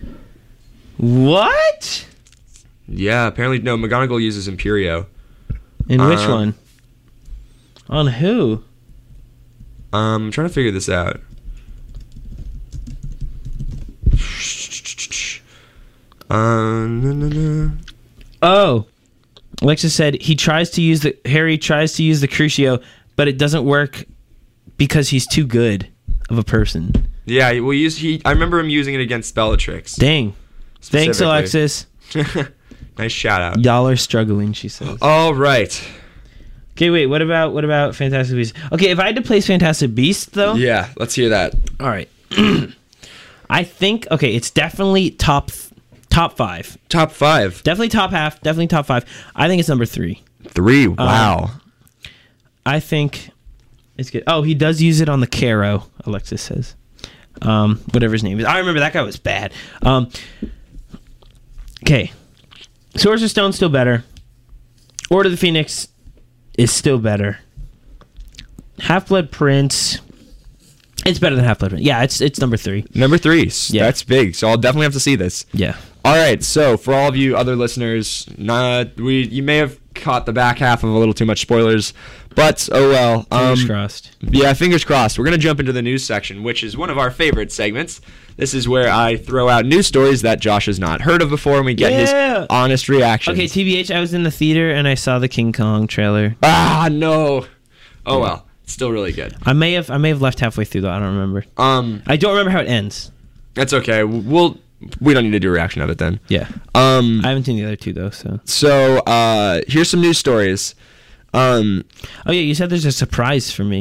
What? Yeah, apparently no. McGonagall uses Imperio. In which Um, one? On who? Um, I'm trying to figure this out. Um, no, no, no. Oh, Alexis said he tries to use the Harry tries to use the Crucio, but it doesn't work because he's too good of a person. Yeah, well, use he. I remember him using it against Bellatrix. Dang. Thanks, specifically. Alexis. Nice shout out. Y'all are struggling, she says. All right. Okay, wait. What about what about Fantastic Beasts? Okay, if I had to place Fantastic Beasts, though. Yeah, let's hear that. All right. I think okay, it's definitely top top five. Top five. Definitely top half. Definitely top five. I think it's number three. Three. Wow. I think it's good. Oh, he does use it on the Caro. Alexis says, um, whatever his name is. I remember that guy was bad. Um, okay, Sorcerer's Stone's still better. Order of the Phoenix is still better. Half-Blood Prince. It's better than Half-Blood Prince. Yeah, it's it's number three. Number three. S- Yeah. That's big. So I'll definitely have to see this. Yeah. All right. So for all of you other listeners, not we you may have caught the back half of a little too much spoilers, but oh well. Fingers Um, crossed. Yeah, fingers crossed. We're going to jump into the news section, which is one of our favorite segments. This is where I throw out news stories that Josh has not heard of before, and we get Yeah. his honest reaction. Okay, T B H, I was in the theater and I saw the King Kong trailer. Ah, no. Oh, well. It's still really good. I may have I may have left halfway through though. I don't remember. Um, I don't remember how it ends. That's okay. We'll, we don't need to do a reaction of it then. Yeah. Um, I haven't seen the other two though, so. so, uh, here's some news stories. Um, Oh yeah, you said there's a surprise for me.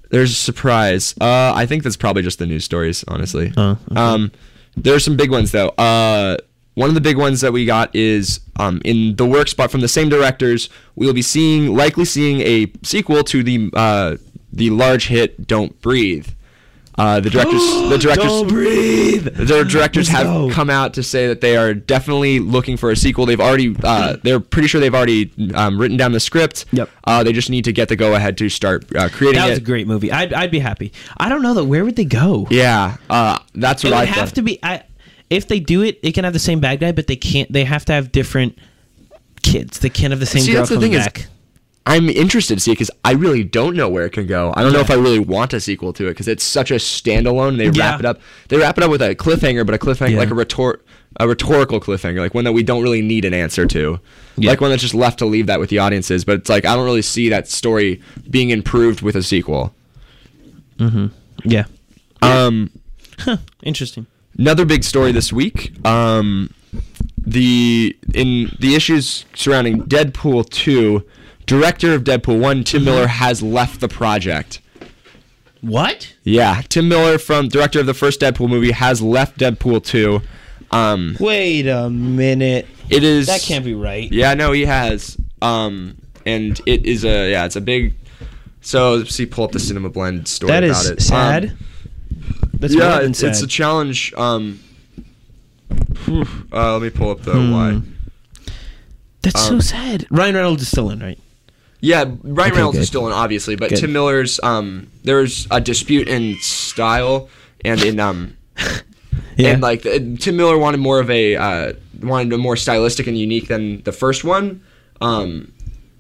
There's a surprise. Uh, I think that's probably just the news stories, honestly. Oh, okay. Um, there are some big ones though. Uh, one of the big ones that we got is um, in the works, but from the same directors, we'll be seeing likely seeing a sequel to the uh, the large hit "Don't Breathe." Uh, the directors, the directors, Don't breathe. the directors Let's have go. come out to say that they are definitely looking for a sequel. They've already, uh, they're pretty sure they've already um, written down the script. Yep. Uh, they just need to get the go ahead to start uh, creating That was it. a great movie. I'd, I'd be happy. I don't know though. Where would they go? Yeah, uh, that's It what would I have thought. to be. I, if they do it, it can have the same bad guy, but they can't. They have to have different kids. They can't have the same See, girl that's the coming thing is- back. I'm interested to see it because I really don't know where it can go. I don't know Yeah. if I really want a sequel to it because it's such a standalone. They Yeah. wrap it up. They wrap it up with a cliffhanger, but a cliffhanger Yeah. like a retort, a rhetorical cliffhanger, like one that we don't really need an answer to, Yeah. like one that's just left to leave that with the audiences. But it's like I don't really see that story being improved with a sequel. Yeah. Um, Huh. Interesting. another big story this week. Um, the in the issues surrounding Deadpool two, director of Deadpool one, Tim Miller has left the project. What? Yeah, Tim Miller, from director of the first Deadpool movie, has left Deadpool two. Um, Wait a minute. it is That can't be right. Yeah, no, he has. Um, and it is a yeah, it's a big. So let's see, pull up the Cinema Blend story That about is it. sad. Um, That's yeah, more than it's, it's sad. a challenge. Um, uh, let me pull up the Hmm. why. That's so um, sad. Ryan Reynolds is still in, right? Yeah, Ryan Okay, Reynolds is good. still in, obviously, but Good. Tim Miller's um, there's a dispute in style and in um, Yeah. and like the, Tim Miller wanted more of a uh, wanted a more stylistic and unique than the first one. Um,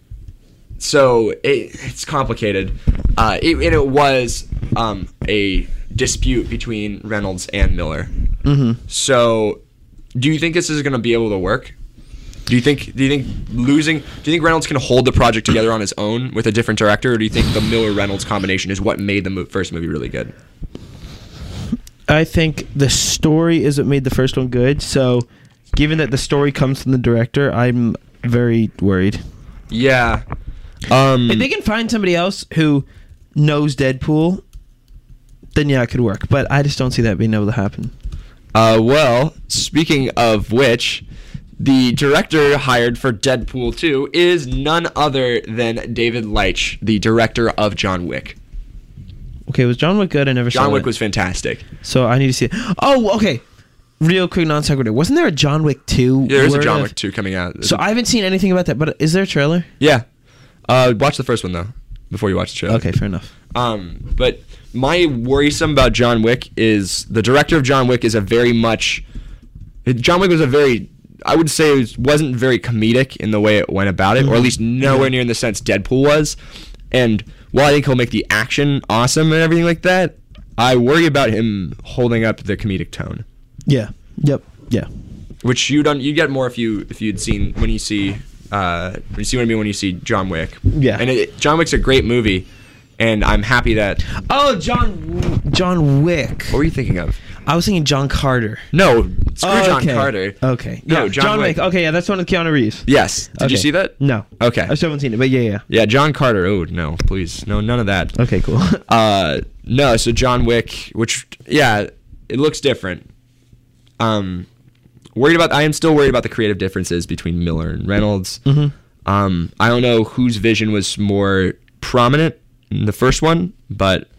so it, it's complicated. Uh, it, and it was um, a dispute between Reynolds and Miller. Mm-hmm. So, do you think this is going to be able to work? Do you think do you think losing do you think Reynolds can hold the project together on his own with a different director, or do you think the Miller Reynolds combination is what made the mo- first movie really good? I think the story is what made the first one good. So, given that the story comes from the director, I'm very worried. Yeah. Um If they can find somebody else who knows Deadpool, then yeah, it could work. But I just don't see that being able to happen. uh well, speaking of which, the director hired for Deadpool two is none other than David Leitch, the director of John Wick. Okay, was John Wick good? I never saw John Wick it. was fantastic. So I need to see it. Oh, okay. Real quick non sequitur. Wasn't there a John Wick two? Yeah, there's a word John of- Wick two coming out. So I haven't seen anything about that, but is there a trailer? Yeah. Uh, watch the first one though before you watch the trailer. Okay, fair enough. Um, but my worrisome about John Wick is the director of John Wick is a very much. John Wick was a very, I would say, it was, wasn't very comedic in the way it went about it, or at least nowhere near in the sense Deadpool was. And while I think he'll make the action awesome and everything like that, I worry about him holding up the comedic tone, Yeah. Yep. Yeah. which you don't. You get more if you if you'd seen when you see. Uh, you see what I mean when you see John Wick. Yeah. And it, John Wick's a great movie, and I'm happy that. Oh, John John Wick. What were you thinking of? I was thinking John Carter. No, screw Oh, John okay. Carter. Okay. No, Yeah, John Wick. Okay, yeah, that's one with Keanu Reeves. Yes. Did you Okay. see that? No. Okay. I still haven't seen it, but yeah, yeah. Yeah, John Carter. Oh no, please, no, none of that. Okay, cool. Uh, no. So John Wick, which yeah, it looks different. Um, worried about. I am still worried about the creative differences between Miller and Reynolds. Mhm. Um, I don't know whose vision was more prominent in the first one, but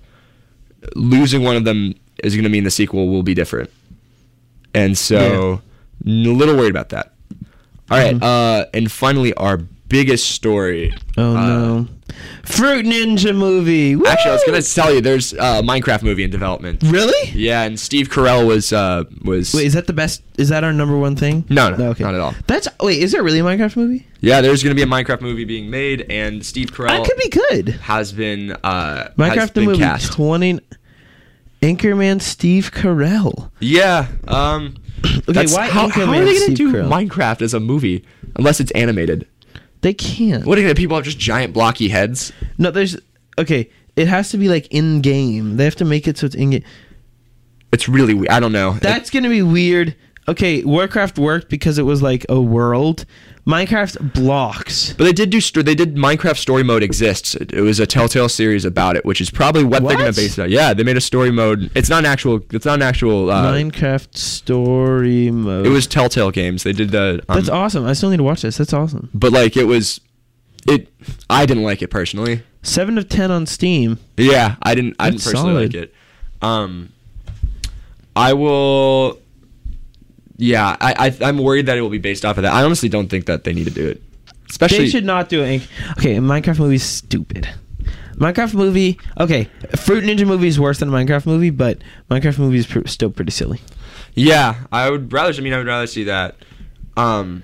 losing one of them is going to mean the sequel will be different. And so, a little worried about that. All right, Mhm. uh, and finally, our biggest story. Oh uh, no. Fruit Ninja movie. Woo! Actually, I was gonna tell you, there's a Minecraft movie in development. Really? Yeah, and Steve Carell was uh, was. Wait, is that the best? Is that our number one thing? no, no, okay. not at all. That's wait. Is there really a Minecraft movie? Yeah, there's gonna be a Minecraft movie being made, and Steve Carell That could be good. has been uh, has Minecraft the been movie. cast. Twenty. Anchorman Steve Carell. Yeah. Um, Okay, that's- why how, how are Anchorman they gonna Steve do Carell? Minecraft as a movie unless it's animated? They can't. What are gonna people have just giant blocky heads? No, there's okay. It has to be like in game. They have to make it so it's in game. It's really we- I don't know. That's gonna be weird. okay, Warcraft worked because it was like a world. Minecraft blocks. But they did do sto- they did Minecraft story mode exists. It, it was a Telltale series about it, which is probably what, What? they're gonna base it on. Yeah, they made a story mode. It's not an actual. It's not an actual. Uh, Minecraft story mode. it was Telltale Games. They did the. Um, That's awesome. I still need to watch this. That's awesome. but like it was, it. I didn't like it personally. Seven of ten on Steam. Yeah, I didn't. I didn't That's personally solid. like it. Um, I will. Yeah, I, I I'm worried that it will be based off of that. I honestly don't think that they need to do it, especially. They should not do it. Okay, a Minecraft movie is stupid. Minecraft movie. Okay, Fruit Ninja movie is worse than a Minecraft movie, but Minecraft movie is pr- still pretty silly. Yeah, I would rather. I mean, I would rather see that. Um.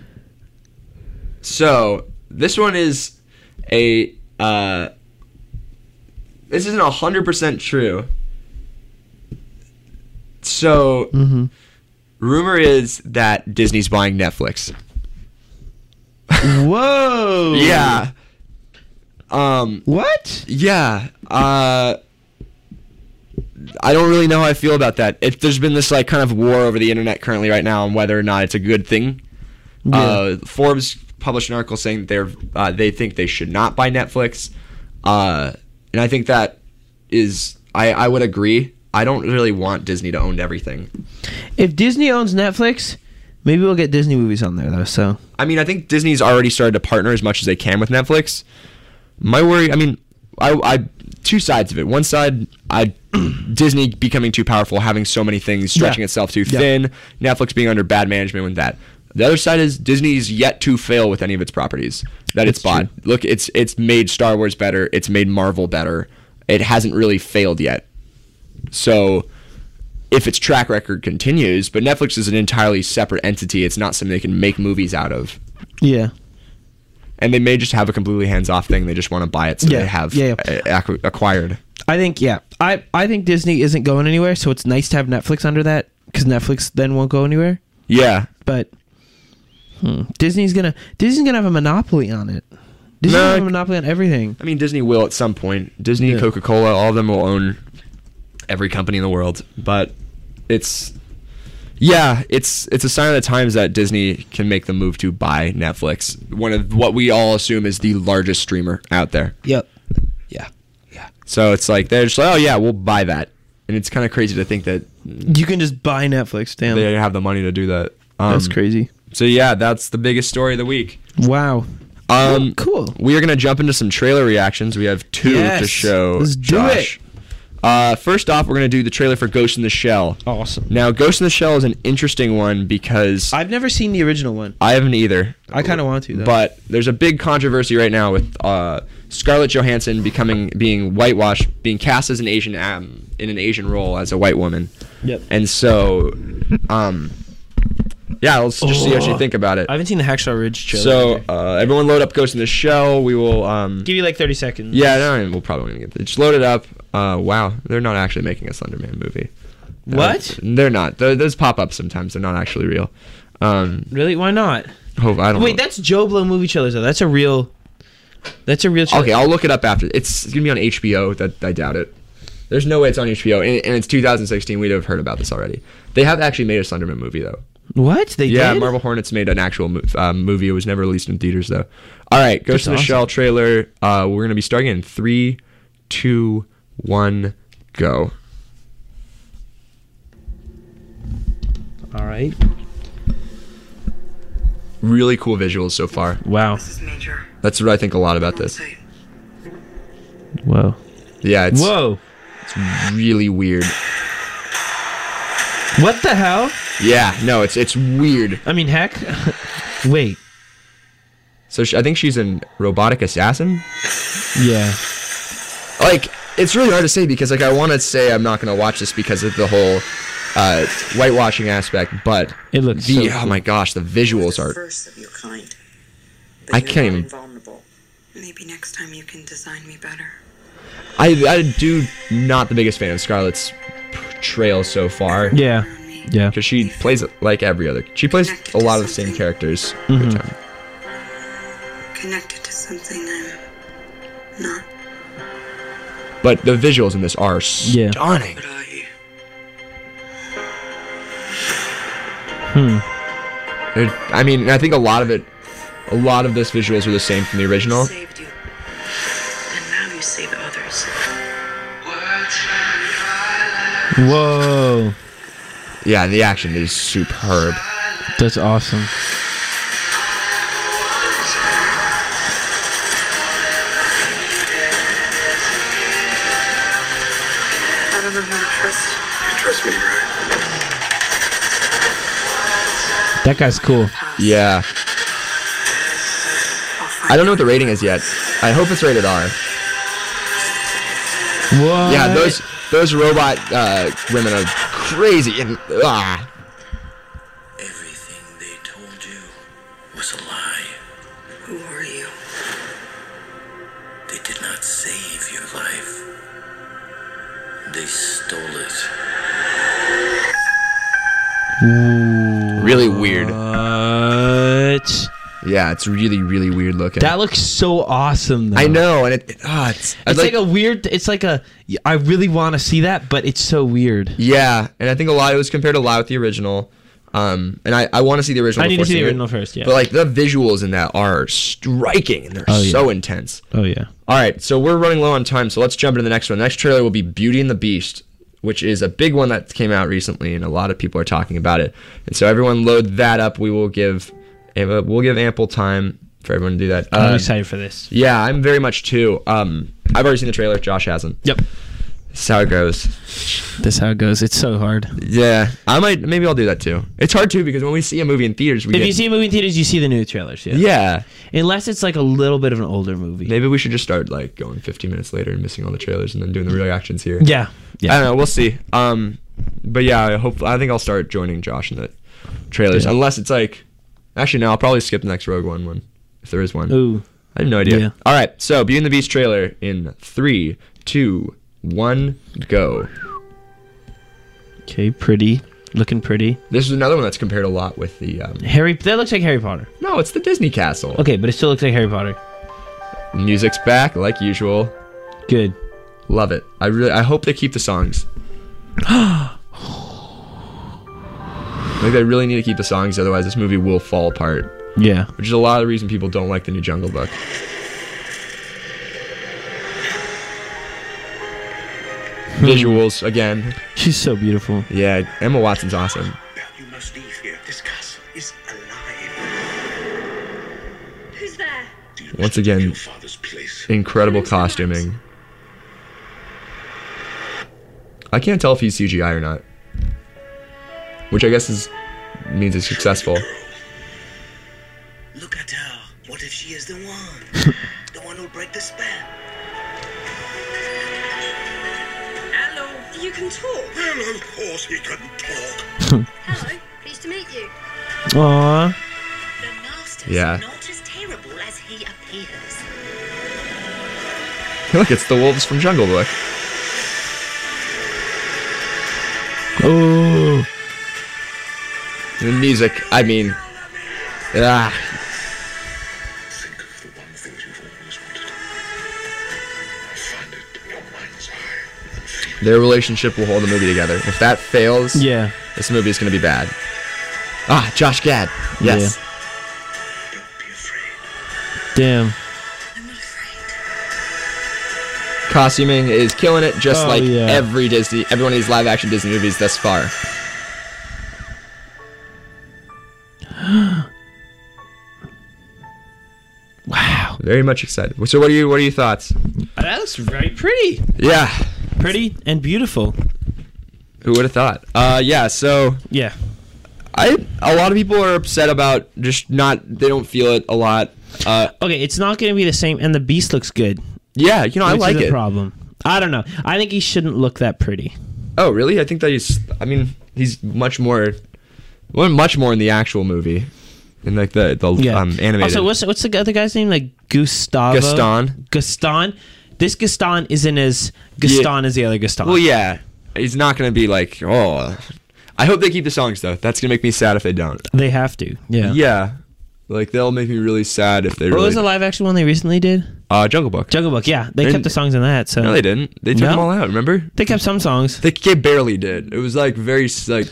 So this one is a. Uh, this isn't a hundred percent true. So. Mm-hmm. Rumor is that Disney's buying Netflix. Whoa. Yeah. Um. What? Yeah. Uh. I don't really know how I feel about that. If there's been this like kind of war over the internet currently right now on whether or not it's a good thing. Yeah. Uh, Forbes published an article saying they're uh, they think they should not buy Netflix, uh, and I think that is I I would agree. I don't really want Disney to own everything. If Disney owns Netflix, maybe we'll get Disney movies on there though. So I mean, I think Disney's already started to partner as much as they can with Netflix. My worry, I mean, I, I two sides of it. One side, I Disney becoming too powerful, having so many things, stretching Yeah. itself too Yeah. thin. Netflix being under bad management with that. The other side is Disney's yet to fail with any of its properties that it's That's bought. true. Look, it's it's made Star Wars better. It's made Marvel better. It hasn't really failed yet. So, if its track record continues, but Netflix is an entirely separate entity. It's not something they can make movies out of. yeah. And they may just have a completely hands-off thing. They just want to buy it, so Yeah, they have yeah, a- acqu- acquired. I think yeah. I I think Disney isn't going anywhere, so it's nice to have Netflix under that because Netflix then won't go anywhere. Yeah. But hmm, Disney's gonna Disney's gonna have a monopoly on it. Disney's No, gonna have a monopoly on everything. I mean, Disney will at some point. Disney, Yeah. Coca-Cola, all of them will own every company in the world. But it's... Yeah, it's it's a sign of the times that Disney can make the move to buy Netflix. One of what we all assume is the largest streamer out there. Yep. Yeah. Yeah. So it's like, they're just like, oh yeah, we'll buy that. And it's kind of crazy to think that You can just buy Netflix. Damn. they have the money to do that. Um, That's crazy. So yeah, that's the biggest story of the week. Wow. Um, cool. We are going to jump into some trailer reactions. We have two Yes. to show. Let's do Josh. Uh, first off, we're going to do the trailer for Ghost in the Shell. Awesome. Now, Ghost in the Shell is an interesting one because I've never seen the original one. I haven't either. I kind of want to though. But there's a big controversy right now with uh, Scarlett Johansson becoming being whitewashed, being cast as an Asian um, in an Asian role as a white woman. Yep. And so, um, yeah, let's just see what you Oh. think about it. I haven't seen the Hacksaw Ridge trailer. So, either. uh, everyone load up Ghost in the Shell. We will. Um, give you like thirty seconds. Yeah, no, we'll probably won't even get it. Just load it up. Uh, wow, they're not actually making a Slenderman movie. Uh, What? they're not. Those those pop up sometimes. They're not actually real. Um, Really? Why not? hope I don't. Wait, know. that's Joe Blow movie trailers though. That's a real. That's a real. Trailer. Okay, I'll look it up after. It's gonna be on H B O. That I doubt it. There's no way it's on H B O, and, and it's two thousand sixteen. We'd have heard about this already. They have actually made a Slenderman movie though. What they Yeah, did? Marvel Hornets made an actual mo- uh, movie. It was never released in theaters though. All right, Ghost That's in the awesome. Shell trailer. Uh, we're gonna be starting in three, two, one, go. All right. Really cool visuals so far. Wow. This is Major. That's what I think a lot about this. Site. Whoa. Yeah, it's Whoa. really weird. What the hell? Yeah, no, it's it's weird. I mean, heck. Wait. So she, I think she's a robotic assassin. Yeah. Like, it's really hard to say because like I want to say I'm not gonna watch this because of the whole uh, whitewashing aspect, but It looks the so oh cool. my gosh, the visuals The are. first of your kind. I you're can't not even- invulnerable. Maybe next time you can design me better. I I do not the biggest fan of Scarlett's portrayal so far. Yeah. Yeah. Because she plays it like every other. She plays a lot of the same characters every Mhm. time. Connected to something I'm not. But the visuals in this are Yeah. stunning. But I. Hmm. It- I mean, I think a lot of it, a lot of those visuals are the same from the original. Saved you. And now you save others. Whoa. Yeah, the action is superb. That's awesome. I don't know who to trust. You trust me, right? That guy's cool. Yeah. I'll find I don't know what the rating is yet. I hope it's rated R. What? Yeah, those those robot uh, women are crazy and ah. Everything they told you was a lie. Who are you? They did not save your life. They stole it. Really weird. What? Yeah, it's really really weird looking. That looks so awesome, though. I know, and it, it ah, it's, I'd It's like, a weird. It's like a. I really want to see that, but it's so weird. yeah, and I think a lot it was compared a lot with the original. Um, and I, I want to see the original. I need to before see the seeing it. original first. Yeah. But like the visuals in that are striking and they're Oh, yeah. so intense. oh yeah. All right, so we're running low on time, so let's jump into the next one. The next trailer will be Beauty and the Beast, which is a big one that came out recently, and a lot of people are talking about it. And so everyone load that up. We will give we'll give ample time for everyone to do that. I'm Uh, excited for this. yeah, I'm very much too. Um, I've already seen the trailer. Josh hasn't. Yep. This is how it goes. That's how it goes. It's so hard. Yeah, I might. Maybe I'll do that too. It's hard too because when we see a movie in theaters, we If get, you see a movie in theaters, you see the new trailers. Yeah. yeah. Unless it's like a little bit of an older movie. Maybe we should just start like going fifteen minutes later and missing all the trailers and then doing the reactions here. Yeah. I Yeah. don't know. We'll see. Um, but yeah, I hope. I think I'll start joining Josh in the trailers, Yeah. unless it's like. Actually, no. I'll probably skip the next Rogue One one if there is one. Ooh. I have no idea. Yeah. All right. So, Beauty and the Beast trailer in three, two, one, go. Okay. Pretty. Looking pretty. This is another one that's compared a lot with the. Um, Harry. That looks like Harry Potter. no, it's the Disney Castle. Okay, but it still looks like Harry Potter. Music's back like usual. Good. Love it. I really. I hope they keep the songs. Like they really need to keep the songs, otherwise this movie will fall apart. Yeah. Which is a lot of the reason people don't like the new Jungle Book. Visuals again. She's so beautiful. Yeah, Emma Watson's awesome. You must leave here. This castle is alive. Who's there? Do you Once wish to again, take your father's place? Incredible costuming. I can't tell if he's C G I or not. Which I guess is means it's successful. Look at her. What if she is the one? The one who'll break the spell? Hello. You can talk. Well, of course he can talk. Hello, pleased to meet you. Aww. The master's Yeah. not as terrible as he appears. Look, it's the wolves from Jungle Book. Oh. The music, I mean, ah, Think of the one thing you've always wanted. Find it in your mind's eye and feel their relationship will hold the movie together. If that fails, Yeah. this movie is going to be bad. Ah, Josh Gad. Yes. it. Don't be afraid. Damn. I'm not afraid. Costuming is killing it, just Oh, like yeah. every Disney, every one of these live-action Disney movies thus far. Wow. Very much excited. So, what are you? What are your thoughts? That looks very pretty. Yeah. Pretty and beautiful. Who would have thought? Uh, yeah. So, Yeah. I a lot of people are upset about just not. They don't feel it a lot. Uh, Okay, it's not going to be the same, and the Beast looks good. yeah. You know, I which like is a it. problem. I don't know. I think he shouldn't look that pretty. Oh, really? I think that he's. I mean, he's much more. Well, much more in the actual movie, in like the the Yeah. um, animated. Also, what's what's the other guy's name? Like Gustavo. Gaston. Gaston. This Gaston isn't as Gaston as the other Gaston. Well, yeah. He's not gonna be like, oh. I hope they keep the songs though. That's gonna make me sad if they don't. They have to. Yeah. Yeah. Like they'll make me really sad if they What really. was the live action one they recently did? uh, Jungle Book. Jungle Book. Yeah, they They- kept the songs in that. So No, they didn't. They took No? them all out. Remember? They kept some songs. They, they barely did. It was like very s- like.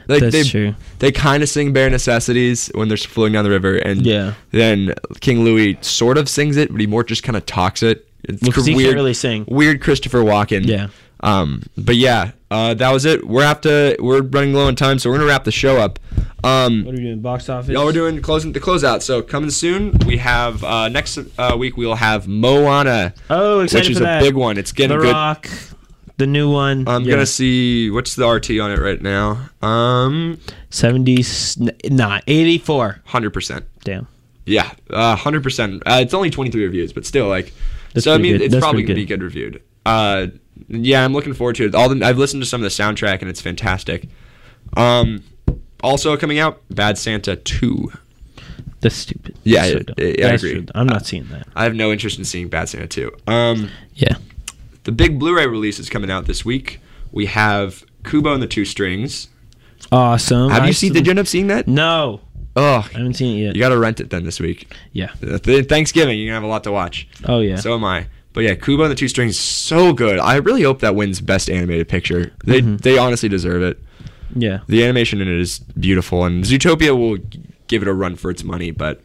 Like That's they, true. They kind of sing Bare Necessities when they're floating down the river, and Yeah. then King Louis sort of sings it, but he more just kind of talks it. It's Well, 'cause he weird, can't really sing. Weird Christopher Walken. Yeah. Um, but yeah, uh, that was it. We're have to. We're running low on time, so we're gonna wrap the show up. Um, What are we doing? Box office? Yeah, we're doing closing the closeout. So coming soon, we have uh, next uh, week we'll have Moana, Oh, excited which is for a that. big one. It's getting The good. Rock, the new one. I'm yeah. gonna see what's the R T on it right now. Um, seventy, nah, eighty-four. hundred percent. Damn. Yeah, uh, hundred percent. Uh, it's only twenty-three reviews, but still, like, That's so I pretty mean, good. it's That's probably pretty gonna be good reviewed. Uh, yeah, I'm looking forward to it. All the I've listened to some of the soundtrack and it's fantastic. Um, also coming out, Bad Santa two. That's stupid. Yeah, That's so I- dumb. I- I That's agree. true. I'm not seeing that. I have no interest in seeing Bad Santa two. Um, Yeah. the big Blu-ray release is coming out this week. We have Kubo and the Two Strings. Awesome. Have I you seen? still- Did you end up seeing that? No. Oh, I haven't seen it yet. you got to rent it then this week. Yeah. Uh, th- Thanksgiving, you're gonna have a lot to watch. Oh, yeah. So am I. But yeah, Kubo and the Two Strings, so good. I really hope that wins Best Animated Picture. They Mm-hmm. they honestly deserve it. yeah. The animation in it is beautiful, and Zootopia will g- give it a run for its money. But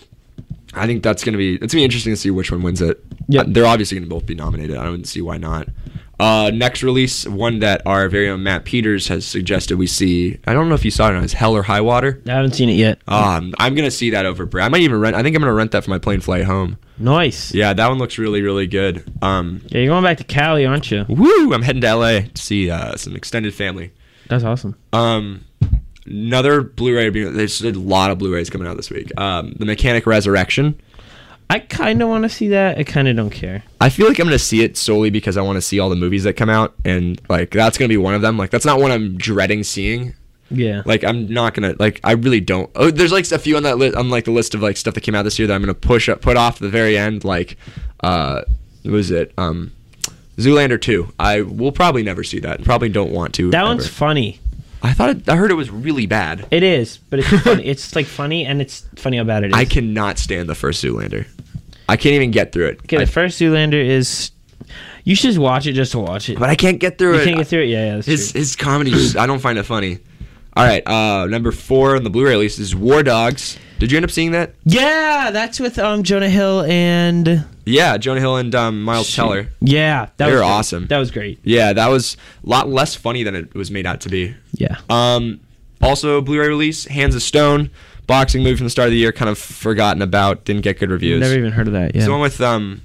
I think that's gonna be it's gonna be interesting to see which one wins it. Yeah. Uh, they're obviously gonna both be nominated. I don't see why not. Uh, next release, one that our very own Matt Peters has suggested we see. I don't know if you saw it on his Hell or High Water. I haven't seen it yet. Um, I'm gonna see that over. Bra- I might even rent. I think I'm gonna rent that for my plane flight home. Nice. Yeah, that one looks really, really good. Um, Yeah, you're going back to Cali, aren't you? woo! I'm heading to L A to see uh, some extended family. That's awesome. Um, another Blu-ray. There's a lot of Blu-rays coming out this week. Um, The Mechanic Resurrection. I kind of want to see that. I kind of don't care. I feel like I'm gonna see it solely because I want to see all the movies that come out, and like that's gonna be one of them. Like that's not one I'm dreading seeing. Yeah. Like I'm not gonna like I really don't. Oh, there's like a few on that list on like the list of like stuff that came out this year that I'm gonna push up, put off to the very end. Like, uh, what was it? Um, Zoolander two. I will probably never see that. Probably don't want to. that ever. one's funny. I thought it, I heard it was really bad. It is, but it's funny. It's like funny, and it's funny how bad it is. I cannot stand the first Zoolander. I can't even get through it. Okay, I- the first Zoolander is. You should just watch it just to watch it. but I can't get through You it. can't get through it. Yeah, yeah. That's His true. his comedy, just, I don't find it funny. All right, uh, number four on the Blu-ray release is War Dogs. Did you end up seeing that? Yeah, that's with um Jonah Hill and. Yeah, Jonah Hill and um, Miles Teller. Yeah, that They was were great. awesome. That was great. Yeah, that was a lot less funny than it was made out to be. Yeah. Um, also, Blu-ray release, Hands of Stone, boxing movie from the start of the year, kind of forgotten about, didn't get good reviews. Never even heard of that. It's Yeah. the one with um,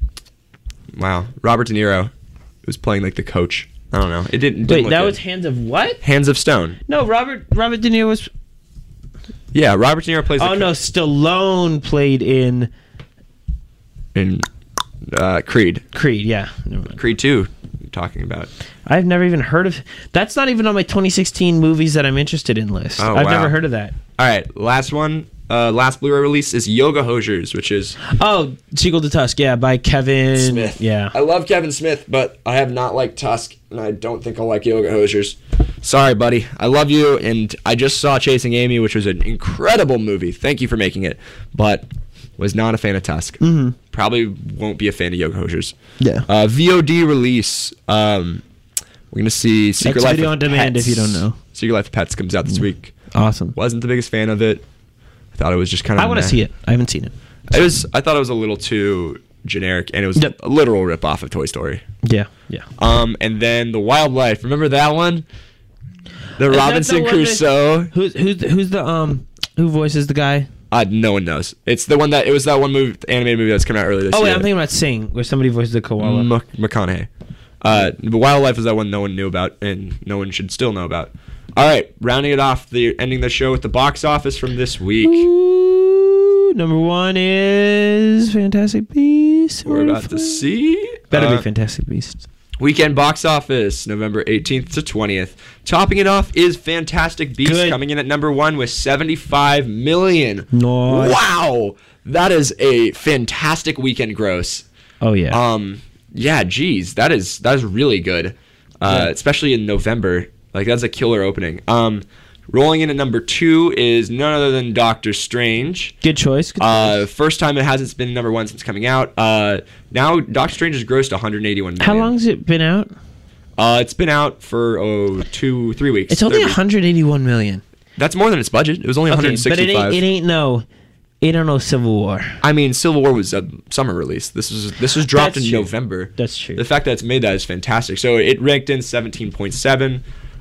wow, Robert De Niro was playing like the coach. I don't know. It didn't. didn't Wait, look that good. was Hands of what? Hands of Stone. No, Robert Robert De Niro was. Yeah, Robert De Niro plays. Oh the no, Stallone played in in uh, Creed. Creed. Yeah. Never mind. Creed two. You're talking about. I've never even heard of. That's not even on my twenty sixteen movies that I'm interested in list. Oh, I've wow. never heard of that. All right, last one. Uh, last Blu-ray release is Yoga Hosers, which is Oh, sequel to Tusk. Yeah, by Kevin Smith. Yeah. I love Kevin Smith, but I have not liked Tusk, and I don't think I'll like Yoga Hosers. Sorry, buddy. I love you, and I just saw Chasing Amy, which was an incredible movie. Thank you for making it, but was not a fan of Tusk. Mm-hmm. Probably won't be a fan of Yoga Hosers. Yeah. Uh, V O D release. Um, we're gonna see Secret That's Life video of on demand Pets. if you don't know. Secret Life of Pets comes out this week. Awesome. Wasn't the biggest fan of it. I thought it was just kind of. I want to see it. I haven't seen it. It was. I thought it was a little too generic, and it was Yep. a literal rip off of Toy Story. Yeah. Yeah. Um, and then the Wildlife. Remember that one? The that the Robinson one that- Crusoe. Who's who's the, who's the um who voices the guy? Uh, no one knows. It's the one that it was that one movie, animated movie that's coming out earlier this Oh wait, year. I'm thinking about Sing, where somebody voices the koala. M- McConaughey. Uh, the Wildlife is that one no one knew about, and no one should still know about. All right, rounding it off, the ending the show with the box office from this week. Ooh, number one is Fantastic Beasts. We're about to see. Better Uh, be Fantastic Beasts. Weekend box office, November eighteenth to twentieth. Topping it off is Fantastic Beasts, Good. coming in at number one with seventy-five million. Nice. Wow, that is a fantastic weekend gross. Oh yeah. Um, yeah, geez, that is that is really good, uh, Yeah. especially in November. Like that's a killer opening. Um, rolling in at number two is none other than Doctor Strange. Good choice. Good Uh, choice. first time it hasn't been number one since coming out. Uh, now Doctor Strange has grossed one hundred eighty-one million. How long has it been out? Uh, it's been out for oh two, three weeks. It's only third one week. hundred eighty-one million. That's more than its budget. It was only one Okay, hundred but it sixty-five. ain't, it ain't no, it ain't no Civil War. I mean, Civil War was a summer release. This was this was dropped That's in true. November. That's true. The fact that it's made that is fantastic. So it ranked in seventeen point seven.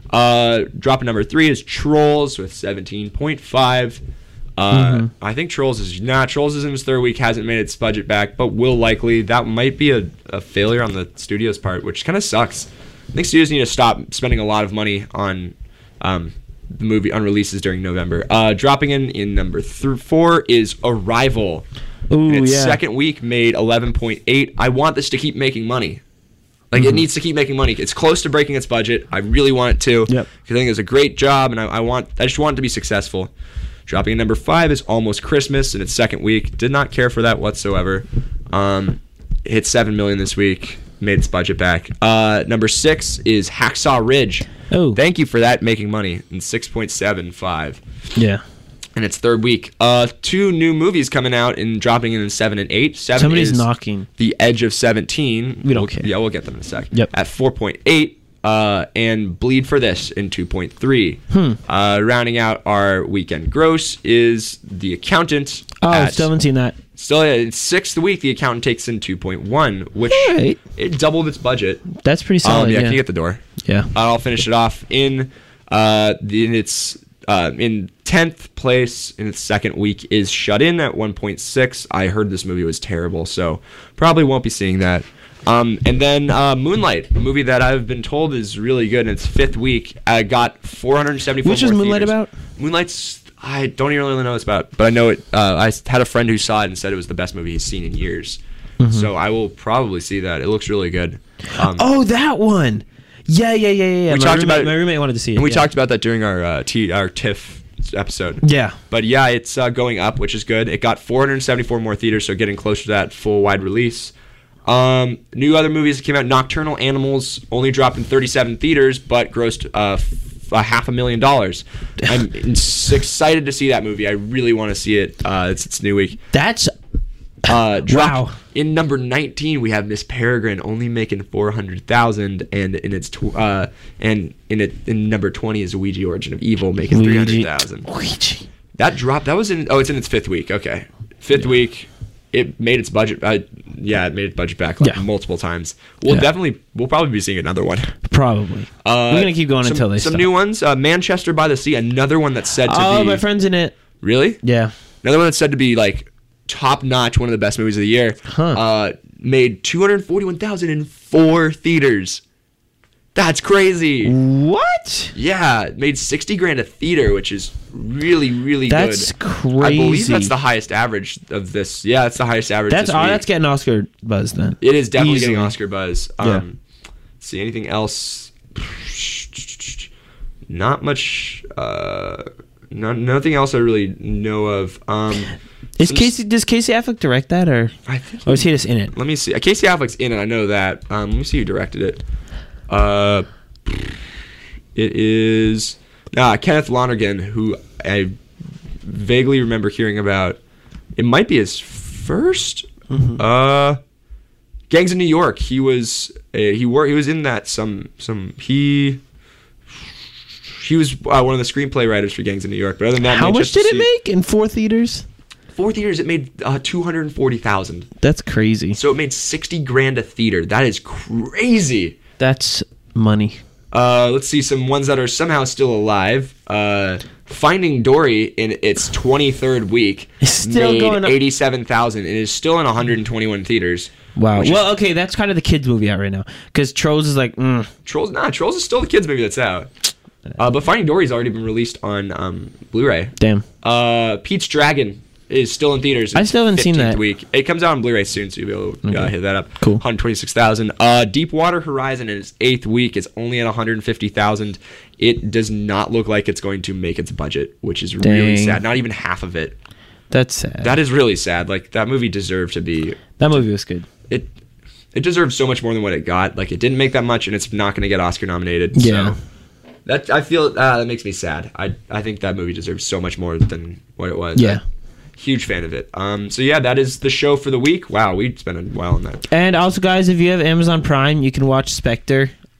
Uh, drop at number three is Trolls with seventeen point five. Uh, Mm-hmm. I think Trolls is not. Trolls is in its third week, hasn't made its budget back, but will likely. That might be a, a failure on the studio's part, which kind of sucks. I think studios need to stop spending a lot of money on um, the movie on releases during November. Uh, dropping in in number th- four is Arrival. Ooh, In its yeah. second week made eleven point eight. I want this to keep making money. Like, Mm-hmm. it needs to keep making money. It's close to breaking its budget. I really want it to. Yep. Because I think it's a great job, and I, I want. I just want it to be successful. Dropping in number five is Almost Christmas in its second week. Did not care for that whatsoever. Um, hit seven million this week. Made its budget back. Uh, number six is Hacksaw Ridge. Oh. Thank you for that, making money in six point seven five Yeah. in its third week. Uh, two new movies coming out and dropping in seven and eight. Seven Somebody's is knocking. The Edge of seventeen. We don't We'll- care. Yeah, we'll get them in a sec. Yep. At four point eight. Uh, and Bleed for This in two point three. Hmm. Uh, rounding out our weekend gross is The Accountant. Oh, at- still haven't seen that. Still in its sixth week, The Accountant takes in two point one, which Alright. it doubled its budget. That's pretty Um, solid. yeah, yeah. can you get the door? yeah. I'll finish it off in uh the, in its uh in tenth place in its second week is Shut In at one point six. I heard this movie was terrible, so probably won't be seeing that. Um and then uh Moonlight, a movie that I've been told is really good in its fifth week. I got four hundred seventy-four Which is more Moonlight theaters. about? Moonlight's I don't even really know what it's about, but I know it uh I had a friend who saw it and said it was the best movie he's seen in years. Mm-hmm. So I will probably see that. It looks really good. Um, Oh, that one. Yeah, yeah, yeah, yeah. yeah. We my talked roommate, about it- My roommate wanted to see it. and we yeah. talked about that during our uh, T our TIFF episode. Yeah. But yeah, it's uh, going up, which is good. It got four hundred seventy-four more theaters, so getting closer to that full wide release. Um, new other movies that came out: Nocturnal Animals only dropped in thirty-seven theaters, but grossed uh, f- a half a million dollars. I'm s- excited to see that movie. I really want to see it. Uh, it's its new week. That's Uh, dropped- Wow. In number nineteen, we have Miss Peregrine only making four hundred thousand, and in its tw- uh, and in it in number twenty is Ouija: Origin of Evil making three hundred thousand. Ouija. That dropped. That was in. Oh, it's in its fifth week. Okay, fifth week. It made its budget. Uh, yeah, it made its budget back like Yeah. multiple times. We'll Yeah. definitely. We'll probably be seeing another one. Probably. Uh, We're gonna keep going some, until they some stop. new ones. Uh, Manchester by the Sea. Another one that's said to Oh, be my friend's in it. really. Yeah. Another one that's said to be like top notch, one of the best movies of the year. Huh. Uh, made two hundred forty-one thousand in four theaters. That's crazy. What? Yeah, it made sixty grand a theater, which is really, really That's good. crazy. I believe that's the highest average of this. Yeah, it's the highest average. That's this oh, week. that's getting Oscar buzz then. It is definitely Easily. getting Oscar buzz. Yeah. Um, see anything else? Not much. Uh, no, nothing else I really know of. Um, Is some- Casey? Does Casey Affleck direct that, or I think. or is he just in it? Let me see. Uh, Casey Affleck's in it. I know that. Um, let me see who directed it. Uh, it is nah, Kenneth Lonergan, who I vaguely remember hearing about. It might be his 1st Mm-hmm. Uh, Gangs of New York. He was uh, he wor- He was in that some some he. He was uh, one of the screenplay writers for Gangs of New York. But other than that, How much Manchester did it City- make in four theaters? Four theaters. It made uh, two hundred forty thousand. That's crazy. So it made sixty grand a theater. That is crazy. That's money. Uh, let's see some ones that are somehow still alive. Uh, Finding Dory in its twenty-third week It's still made going up. eighty-seven thousand. It is still in one hundred twenty-one theaters. Wow. which is- Well, okay, that's kind of the kids' movie out right now because Trolls is like, mm, Trolls, nah, Trolls is still the kids movie that's out. Uh, but Finding Dory's already been released on um, Blu-ray. damn. Uh, Pete's Dragon is still in theaters. I It's still haven't seen fifteenth that. Week. It comes out on Blu-ray soon, so you'll be able to uh, Okay. hit that up. Cool. one hundred twenty-six thousand. Uh, Deepwater Horizon in its eighth week is only at one hundred fifty thousand. It does not look like it's going to make its budget, which is really Dang. sad. Not even half of it. That's sad. That is really sad. Like, that movie deserved to be... that movie was good. It it deserves so much more than what it got. Like, it didn't make that much, and it's not going to get Oscar nominated. Yeah. So that I feel uh, that makes me sad. I I think that movie deserves so much more than what it was. Yeah. Huge fan of it. Um. So yeah, that is the show for the week. Wow, we spent a while on that. And also, guys, if you have Amazon Prime, you can watch Spectre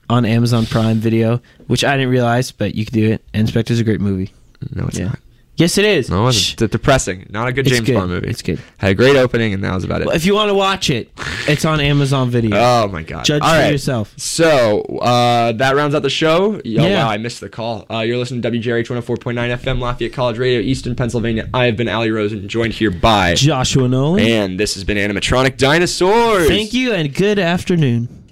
on Amazon Prime Video, which I didn't realize, but you could do it. And Spectre's a great movie. No, it's Yeah. not. Yes, it is. No, it wasn't. Shh. It's depressing. Not a good It's James good. Bond movie. It's good. Had a great opening, and that was about it. Well, if you want to watch it, it's on Amazon Video. Oh my god! Judge All for right. yourself. So uh, that rounds out the show. Oh Yeah. wow, I missed the call. Uh, you're listening to W J R H one oh four point nine F M, Lafayette College Radio, Easton, Pennsylvania. I have been Ali Rosen, joined here by, Joshua Nolan. and this has been Animatronic Dinosaurs. Thank you and good afternoon.